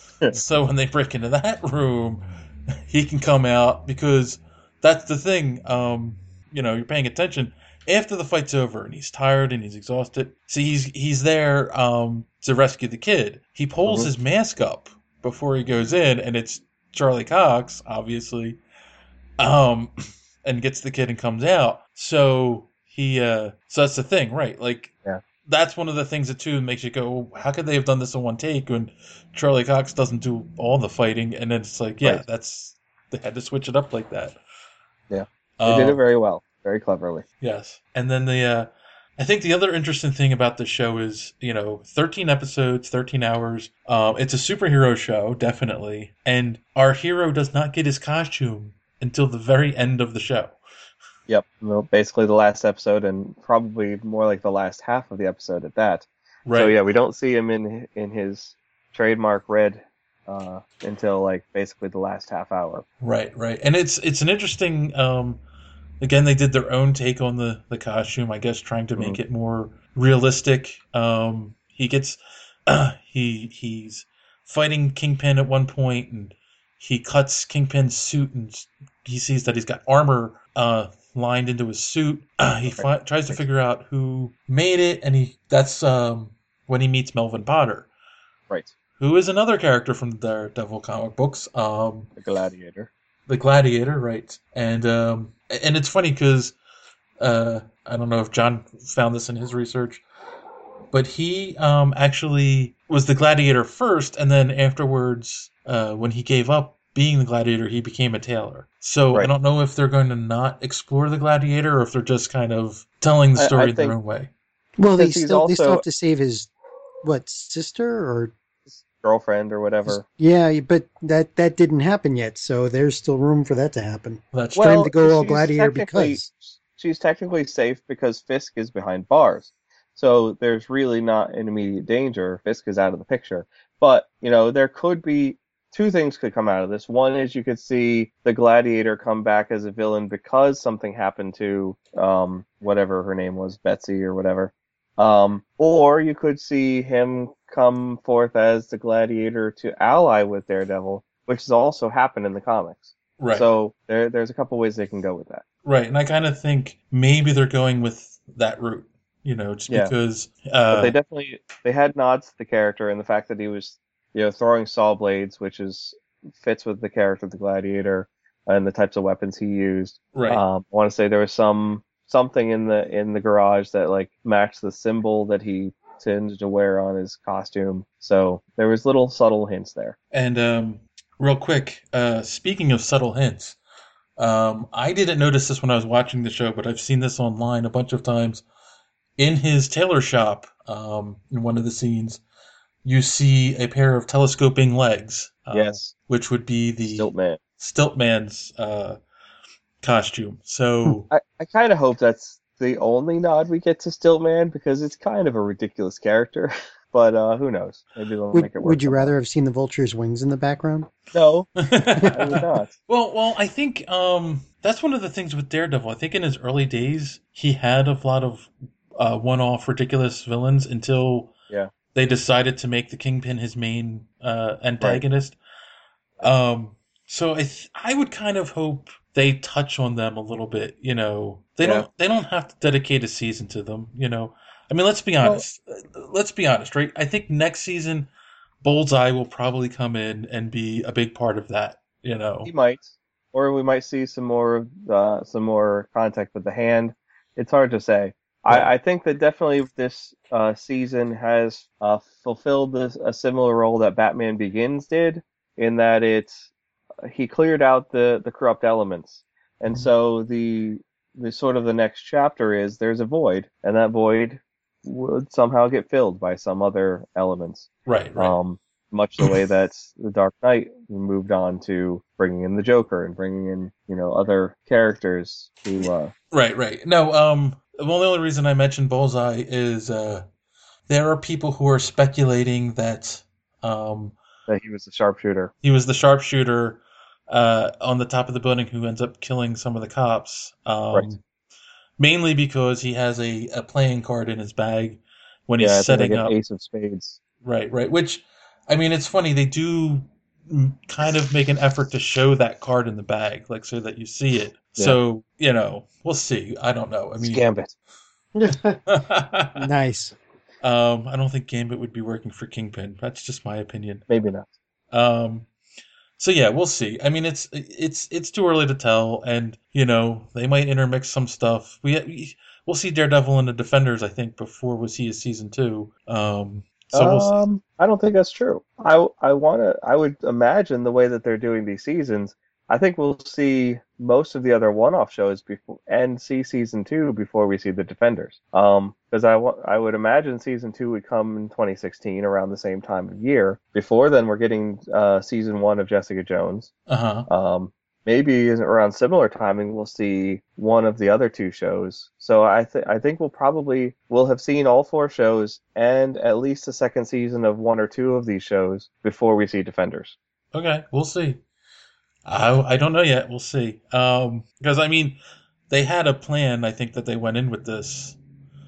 so when they break into that room, he can come out, because that's the thing. Um, you know, you're paying attention. After the fight's over and he's tired and he's exhausted, see, he's he's there um, to rescue the kid. He pulls Mhm. his mask up before he goes in, and it's Charlie Cox, obviously, um, and gets the kid and comes out. So he, uh, so that's the thing, right? Like, Yeah. that's one of the things that too makes you go, how could they have done this in one take when Charlie Cox doesn't do all the fighting? And then it's like, yeah, Right. that's they had to switch it up like that. Yeah. They did Um, it very well, very cleverly. Yes. And then the, uh, I think the other interesting thing about the show is, you know, thirteen episodes, thirteen hours. Um, it's a superhero show, definitely. And our hero does not get his costume until the very end of the show. Yep. Well, basically the last episode, and probably more like the last half of the episode at that. Right. So yeah, we don't see him in in his trademark red uh, until like basically the last half hour. Right, right. And it's it's an interesting um again, they did their own take on the, the costume, I guess, trying to make Mhm. it more realistic. Um, he gets, he he's fighting Kingpin at one point, and he cuts Kingpin's suit, and he sees that he's got armor uh, lined into his suit. Uh, he fi- tries to figure out who made it, and he that's um, when he meets Melvin Potter, Right. who is another character from the Daredevil comic books. Um, The Gladiator. the Gladiator, right? And um, and it's funny because uh, I don't know if John found this in his research, but he um, actually was the Gladiator first, and then afterwards, uh, when he gave up being the Gladiator, he became a tailor. So I Right. don't know if they're going to not explore the Gladiator, or if they're just kind of telling the I- I story in think- their own way. Well, they Because he's still they still also- have to save his what sister or Girlfriend or whatever. yeah, but that that didn't happen yet, so there's still room for that to happen. That's For him to go all she's Gladiator technically- because she's technically safe because Fisk is behind bars. So there's really not an immediate danger. Fisk is out of the picture. But, you know, there could be two things could come out of this. One is you could see the Gladiator come back as a villain because something happened to um, whatever her name was, Betsy or whatever. Um, or you could see him come forth as the Gladiator to ally with Daredevil, which has also happened in the comics. Right. So there, there's a couple ways they can go with that. Right, and I kind of think maybe they're going with that route, you know, just Yeah. because. Uh, But they definitely they had nods to the character and the fact that he was, you know, throwing saw blades, which is fits with the character of the Gladiator and the types of weapons he used. right. Um, I want to say there was some something in the in the garage that like matched the symbol that he tended to wear on his costume. So there was little subtle hints there. And um, real quick, uh, speaking of subtle hints, um, I didn't notice this when I was watching the show, but I've seen this online a bunch of times. In his tailor shop, um, in one of the scenes, you see a pair of telescoping legs. Uh, Yes. Which would be the Stiltman. Stiltman's uh, costume. So, I, I kind of hope that's the only nod we get to Stiltman because it's kind of a ridiculous character. But uh, who knows? Maybe they'll Would, make it work. would you somehow. rather have seen the vulture's wings in the background? No, I would not. well, well, I think um, that's one of the things with Daredevil. I think in his early days, he had a lot of uh, one-off ridiculous villains until Yeah. they decided to make the Kingpin his main uh, antagonist. Um, so I th- I would kind of hope they touch on them a little bit. You know, they Yeah. don't they don't have to dedicate a season to them. You know, I mean, let's be honest. let's be honest, right? I think next season, Bullseye will probably come in and be a big part of that. You know, He might, or we might see some more uh, some more contact with the Hand. It's hard to say. Right. I, I think that definitely this uh, season has uh, fulfilled this, a similar role that Batman Begins did, in that it he cleared out the, the corrupt elements, and Mhm. so the the sort of the next chapter is there's a void, and that void would somehow get filled by some other elements. right, right. Um, much the way that the Dark Knight moved on to bringing in the Joker and bringing in, you know, other characters who, uh, Right, right. No, um, well, the only reason I mentioned Bullseye is uh, there are people who are speculating that um, that he was the sharpshooter. he was the sharpshooter uh, on the top of the building who ends up killing some of the cops. Um, Right. Mainly because he has a, a playing card in his bag when he's Yeah, I think setting like an up. Ace of Spades. Right, right. Which, I mean, it's funny. They do mm, kind of make an effort to show that card in the bag, like so that you see it. Yeah. So, you know, we'll see. I don't know. I mean, Gambit. Nice. um, I don't think Gambit would be working for Kingpin. That's just my opinion. Maybe not. Um, so yeah, we'll see. I mean, it's it's it's too early to tell, and you know they might intermix some stuff. We, we we'll see Daredevil and the Defenders, I think, before we see a season two. Um, so we'll see. Um, I don't think that's true. I, I want to. I would imagine the way that they're doing these seasons. I think we'll see most of the other one-off shows before and see season two before we see the Defenders. Um, because I wa- I would imagine season two would come in twenty sixteen around the same time of year. Before then, we're getting uh season one of Jessica Jones. Uh huh. Um, maybe around similar timing we'll see one of the other two shows. So I th- I think we'll probably will have seen all four shows and at least a second season of one or two of these shows before we see Defenders. Okay, we'll see. I I don't know yet. We'll see. Um, because I mean, they had a plan. I think that they went in with this.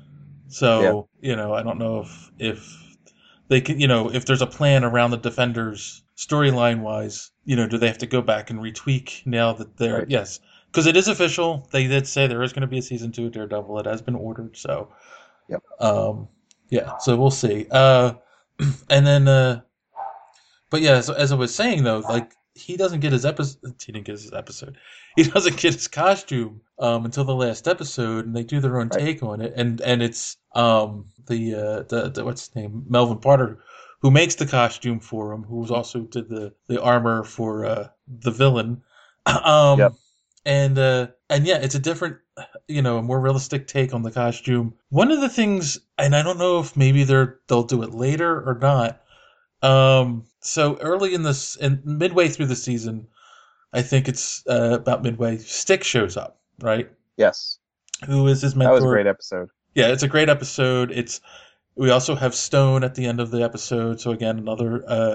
So you know, I don't know if if they can. You know, if there's a plan around the Defenders storyline wise. You know, do they have to go back and retweak now that they're Right. yes? Because it is official. They did say there is going to be a season two of Daredevil. It has been ordered. So, Yep. Um, yeah. So we'll see. Uh, and then, uh, but yeah, so as I was saying though, like. He doesn't get his episode. He didn't get his episode. He doesn't get his costume um, until the last episode, and they do their own Right. take on it. And and it's um, the, uh, the the what's his name, Melvin Potter, who makes the costume for him, who also did the, the armor for uh, the villain. Um, Yep. And uh, and yeah, it's a different, you know, a more realistic take on the costume. One of the things, and I don't know if maybe they're they'll do it later or not. Um, so early in this, and midway through the season, I think it's uh, about midway, Stick shows up, right? Yes, Who is his that mentor? was a great episode. Yeah, it's a great episode. It's we also have Stone at the end of the episode, so again another uh,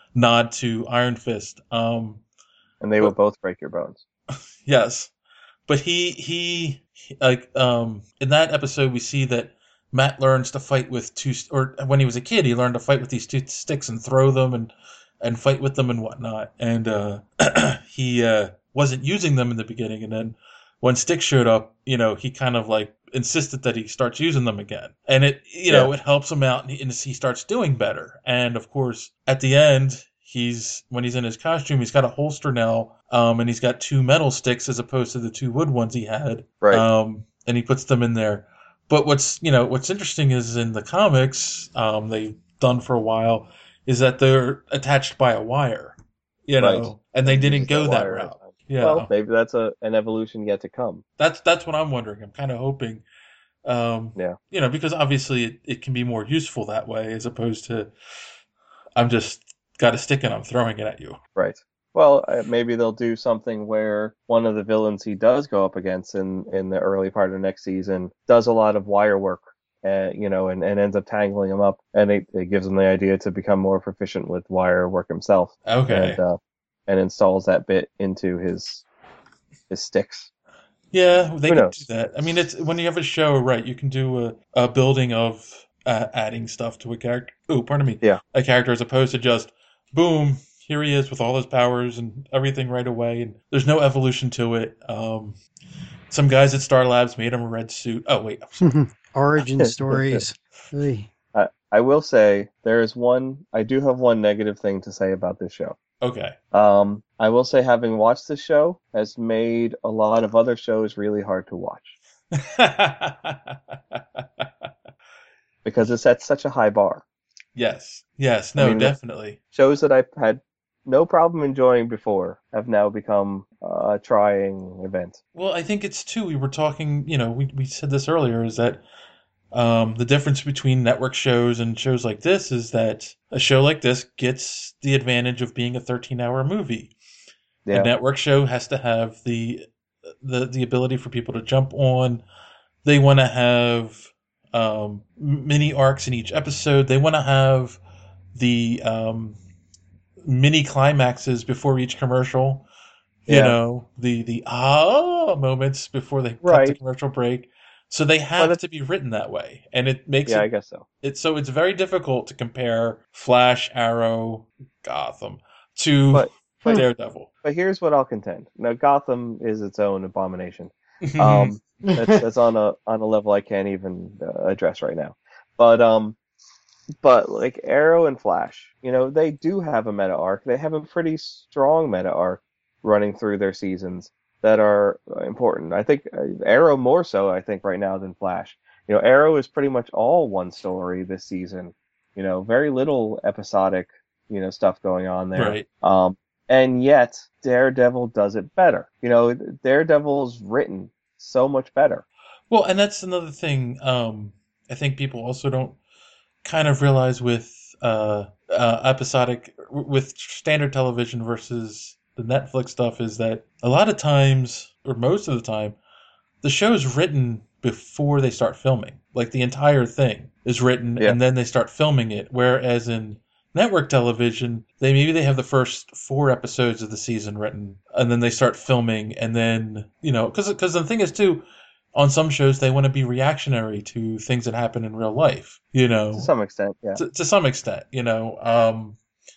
nod to Iron Fist. Um, And they but, will both break your bones. Yes, but he he like um in that episode we see that Matt learns to fight with two, or when he was a kid he learned to fight with these two sticks and throw them and and fight with them and whatnot. And uh, he uh, wasn't using them in the beginning, and then when Stick showed up, you know, he kind of like insisted that he starts using them again, and it you know Yeah. it helps him out, and he, and he starts doing better. And of course, at the end, he's when he's in his costume, he's got a holster now, um, and he's got two metal sticks as opposed to the two wood ones he had, Right. um, and he puts them in there. But what's you know what's interesting is in the comics, um, they've done for a while, is that they're attached by a wire, you know, Right. and they He didn't uses go the that wire route. as- Yeah, Well, maybe that's a an evolution yet to come. that's that's what I'm wondering. I'm kind of hoping, um, Yeah. you know, because obviously it, it can be more useful that way as opposed to I'm just got a stick and I'm throwing it at you. Right. Well, uh, maybe they'll do something where one of the villains he does go up against in, in the early part of next season does a lot of wire work, uh, you know, and, and ends up tangling him up, and it, it gives him the idea to become more proficient with wire work himself, Okay. and uh, and installs that bit into his his sticks. Yeah, they Who can knows? do that. I mean, it's when you have a show, right? You can do a, a building of uh, adding stuff to a character. Oh, pardon me. Yeah. A character as opposed to just boom, here he is with all his powers and everything right away, and there's no evolution to it. Um, some guys at Star Labs made him a red suit. Oh wait, I'm sorry. Origin stories. Oy. I, I will say there is one. I do have one negative thing to say about this show. Okay. Um, I will say having watched this show has made a lot of other shows really hard to watch because it's at such a high bar. Yes. Yes. No, I mean, definitely. Shows that I've had no problem enjoying before have now become uh, a trying event. Well, I think it's too. We were talking. You know, we we said this earlier. Is that um, the difference between network shows and shows like this is that a show like this gets the advantage of being a thirteen-hour movie. Yeah. A network show has to have the the the ability for people to jump on. They want to have um, mini arcs in each episode. They want to have the um, mini climaxes before each commercial. You Yeah. know, the the ah moments before they cut the Right. commercial break. So they have it's- to be written that way, and it makes Yeah, I it, guess so. it so it's very difficult to compare Flash, Arrow, Gotham to But- but- Daredevil. But here's what I'll contend. Now, Gotham is its own abomination. Um, that's, that's on a on a level I can't even uh, address right now. But um, but like Arrow and Flash, you know, they do have a meta arc. They have a pretty strong meta arc running through their seasons that are uh, important. I think uh, Arrow more so, I think, right now than Flash. You know, Arrow is pretty much all one story this season. You know, very little episodic, you know, stuff going on there. Right. Um, and yet Daredevil does it better. You know, Daredevil's written so much better. Well, and that's another thing. Um, I think people also don't kind of realize with uh, uh, episodic, with standard television versus the Netflix stuff is that a lot of times, or most of the time, the show is written before they start filming. Like the entire thing is written, Yeah. and then they start filming it. Whereas in network television, they maybe they have the first four episodes of the season written, and then they start filming, and then you know, because because the thing is too, on some shows they want to be reactionary to things that happen in real life. You know, To some extent, yeah. to, to some extent, you know. Um,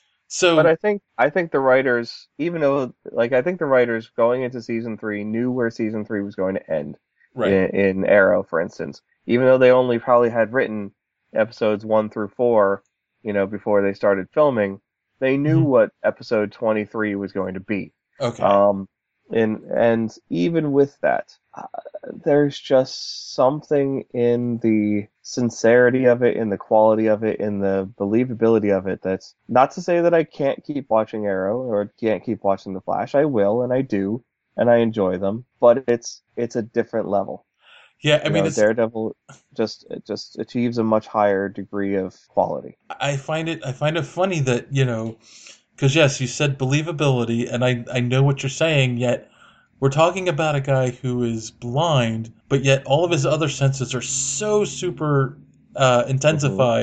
so But I think I think the writers, even though like I think the writers going into season three knew where season three was going to end. right, In, in Arrow, for instance, even though they only probably had written episodes one through four, you know, before they started filming, they knew Mhm. what episode twenty-three was going to be. okay, Um, and and even with that, uh, there's just something in the sincerity of it, in the quality of it, in the believability of it. That's not to say that I can't keep watching Arrow or can't keep watching The Flash. I will, and I do, and I enjoy them. But it's it's a different level. yeah. I You mean, know, it's, Daredevil just it just achieves a much higher degree of quality. I find it I find it funny that you know, because yes, you said believability, and I I know what you're saying. Yet we're talking about a guy who is blind, but yet all of his other senses are so super uh, intensified.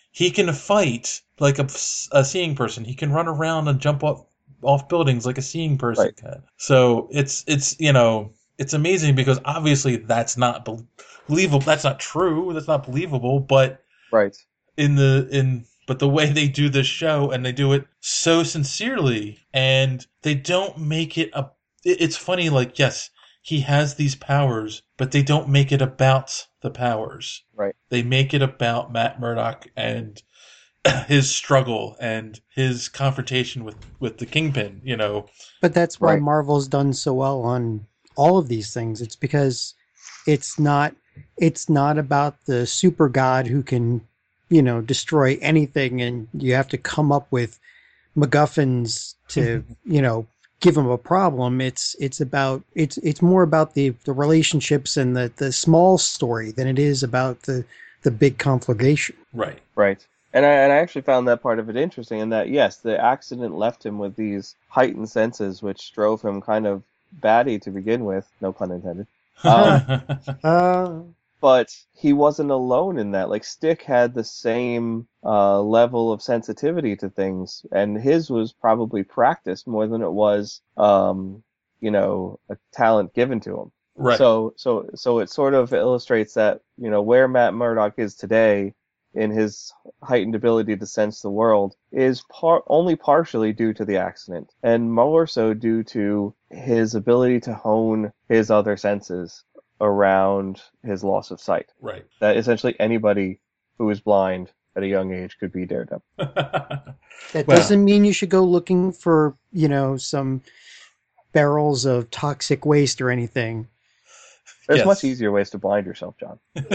he can fight like a, a seeing person. He can run around and jump off off buildings like a seeing person Right. can. So it's it's you know it's amazing because obviously that's not be- believable. That's not true. That's not believable. But Right. in the in but the way they do this show, and they do it so sincerely, and they don't make it a. it- It's funny. Like, yes, he has these powers, but they don't make it about the powers. Right. They make it about Matt Murdock and his struggle and his confrontation with, with the Kingpin, you know. But that's why Right. Marvel's done so well on all of these things. It's because it's not it's not about the super god who can, you know, destroy anything, and you have to come up with MacGuffins to, you know, give him a problem. It's it's about it's it's more about the, the relationships and the, the small story than it is about the the big conflagration. Right. Right. And I, and I actually found that part of it interesting in that, yes, the accident left him with these heightened senses, which drove him kind of batty to begin with, no pun intended. Um, Uh, but he wasn't alone in that. Like, Stick had the same uh, level of sensitivity to things, and his was probably practiced more than it was, um, you know, a talent given to him. right. So, so, so it sort of illustrates that, you know, where Matt Murdock is today in his heightened ability to sense the world is par- only partially due to the accident, and more so due to his ability to hone his other senses around his loss of sight. Right. That essentially anybody who is blind at a young age could be Daredevil. that Well- doesn't mean you should go looking for, you know, some barrels of toxic waste or anything. There's Yes. much easier ways to blind yourself, John.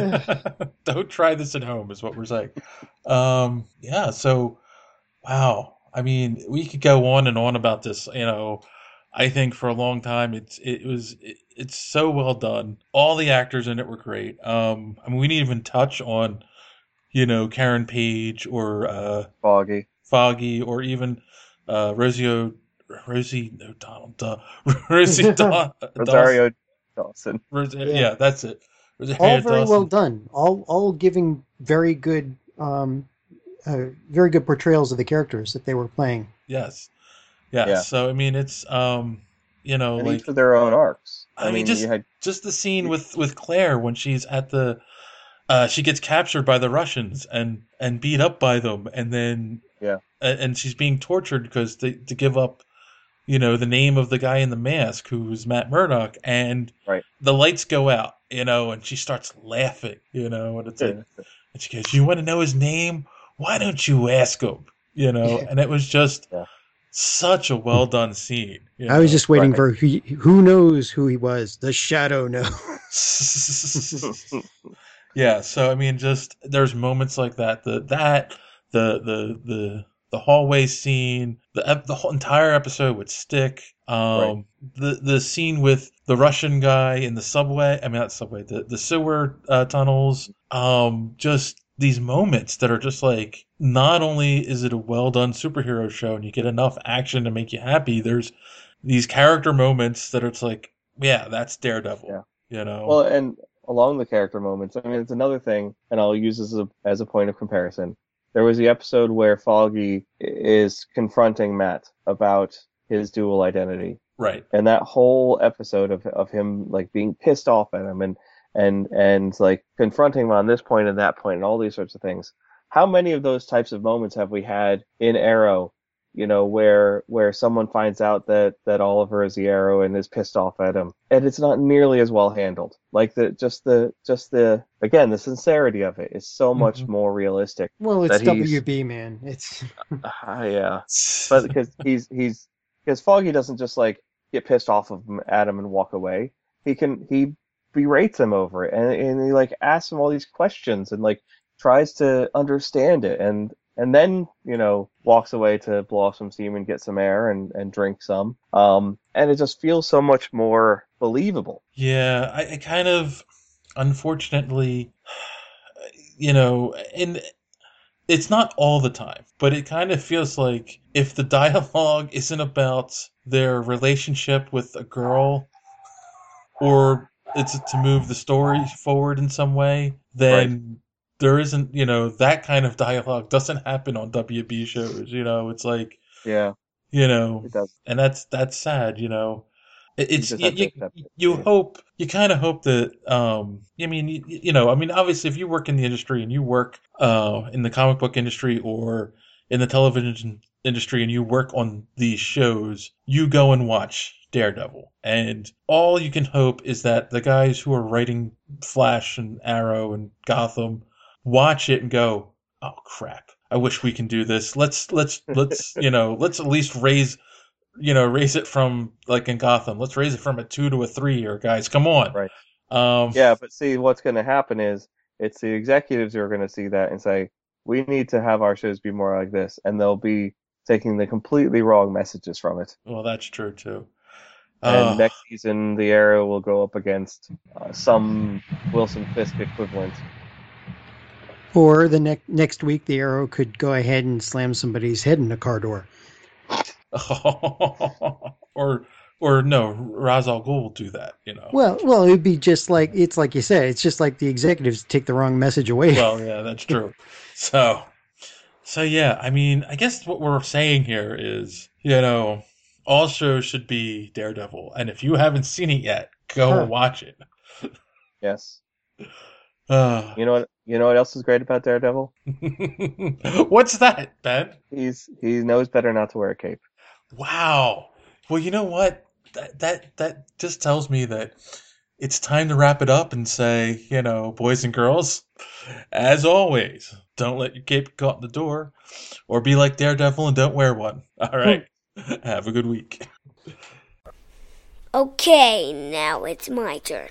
Don't try this at home, is what we're saying. Um, yeah, so, wow. I mean, we could go on and on about this. You know, I think for a long time, it's it was it, it's so well done. All the actors in it were great. Um, I mean, we didn't even touch on, you know, Karen Page or uh, Foggy. Foggy or even uh, Rosie O, Rosie O'Donnell, duh, Rosie Daw, Rosario Dawson. Rosie, Yeah. yeah, that's it. Rosario All very Dawson. well done. All all giving very good, um, uh, very good portrayals of the characters that they were playing. Yes. Yeah. Yeah. So I mean, it's um, you know, And like each with their own arcs. I mean, just you had just the scene with with Claire when she's at the, uh, she gets captured by the Russians and and beat up by them, and then Yeah. and, and she's being tortured because they to give up, you know, the name of the guy in the mask who's Matt Murdock, and Right. the lights go out, you know, and she starts laughing, you know, and it's like, and she goes, "You want to know his name? Why don't you ask him?" You know, and it was just Yeah. such a well done scene. you I was know? just waiting right. for who, who knows who he was. The Shadow knows. Yeah, so I mean, just there's moments like that. The that the the the the hallway scene, the ep- the whole entire episode with Stick, um, Right. the the scene with the Russian guy in the subway. I mean, not subway, the the sewer uh, tunnels. Um, just these moments that are just like, not only is it a well done superhero show and you get enough action to make you happy, there's these character moments that it's like, yeah, that's Daredevil. Yeah. You know. Well, and along the character moments, I mean, it's another thing, and I'll use this as a, as a point of comparison. There was the episode where Foggy is confronting Matt about his dual identity, right. and that whole episode of of him like being pissed off at him and and and like confronting him on this point and that point and all these sorts of things. How many of those types of moments have we had in Arrow? You know, where where someone finds out that, that Oliver is the Arrow and is pissed off at him, and it's not nearly as well handled. Like the just the just the again the sincerity of it is so much Mhm. more realistic. Well, it's That he's- W B, man. It's Uh, yeah, but because he's he's because Foggy doesn't just like get pissed off of him, at him and walk away. He can he berates him over it, and and he like asks him all these questions and like tries to understand it, and and then you know walks away to blow off some steam and get some air and and drink some. Um, and it just feels so much more believable. Yeah, I, I kind of, unfortunately, you know, and it's not all the time, but it kind of feels like if the dialogue isn't about their relationship with a girl, or it's to move the story forward in some way, then there isn't, you know, that kind of dialogue doesn't happen on W B shows. You know, it's like, Yeah, you know, it does. and that's that's sad. You know, it, You it's just you have to you, accept it. you Yeah. hope you kind of hope that um I mean you, you know I mean obviously if you work in the industry and you work uh in the comic book industry or in the television industry and you work on these shows, you go and watch Daredevil, and all you can hope is that the guys who are writing Flash and Arrow and Gotham watch it and go, oh crap, I wish we can do this. Let's let's let's you know let's at least raise you know raise it from, like in Gotham, let's raise it from a two to a three here, guys. Come on. Right. Um, Yeah, but see, what's going to happen is it's the executives who are going to see that and say, we need to have our shows be more like this, and they'll be taking the completely wrong messages from it. well, that's true too. And Uh, next season, the Arrow will go up against uh, some Wilson Fisk equivalent. Or the next next week, the Arrow could go ahead and slam somebody's head in a car door. or or no, Ra's al Ghul will do that. You know. Well, well, it'd be just like it's like you said. It's just like the executives take the wrong message away. Well, yeah, that's true. So, so yeah, I mean, I guess what we're saying here is, you know, all shows should be Daredevil, and if you haven't seen it yet, go Huh. watch it. Yes. Uh, You know what? You know what else is great about Daredevil? what's that, Ben? He's he knows better not to wear a cape. Wow. Well, you know what? That that that just tells me that it's time to wrap it up and say, you know, boys and girls, as always, don't let your cape get caught in the door, or be like Daredevil and don't wear one. All right. Have a good week. Okay, now it's my turn.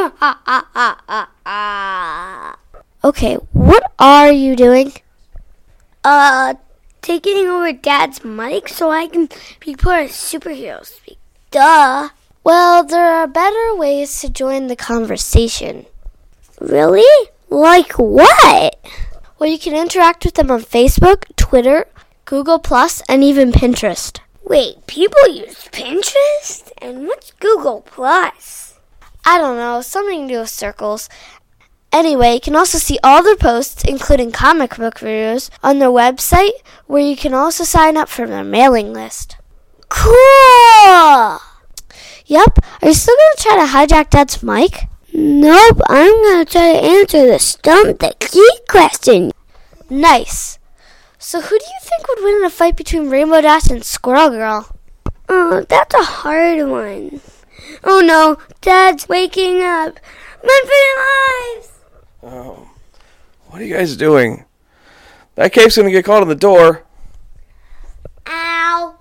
Okay, what are you doing? Uh, taking over Dad's mic so I can be part of superhero speak. Duh. Well, there are better ways to join the conversation. Really? Like what? Well, you can interact with them on Facebook, Twitter, Google Plus, and even Pinterest. Wait, people use Pinterest? And what's Google Plus? I don't know, something to do with circles. Anyway, you can also see all their posts, including comic book videos, on their website, where you can also sign up for their mailing list. Cool! Yep, are you still going to try to hijack Dad's mic? Nope, I'm going to try to answer the stump the key question. Nice. So who do you think would win in a fight between Rainbow Dash and Squirrel Girl? Oh, that's a hard one. Oh no, Dad's waking up. Run for your lives! Oh, what are you guys doing? That cape's gonna get caught on the door. Ow!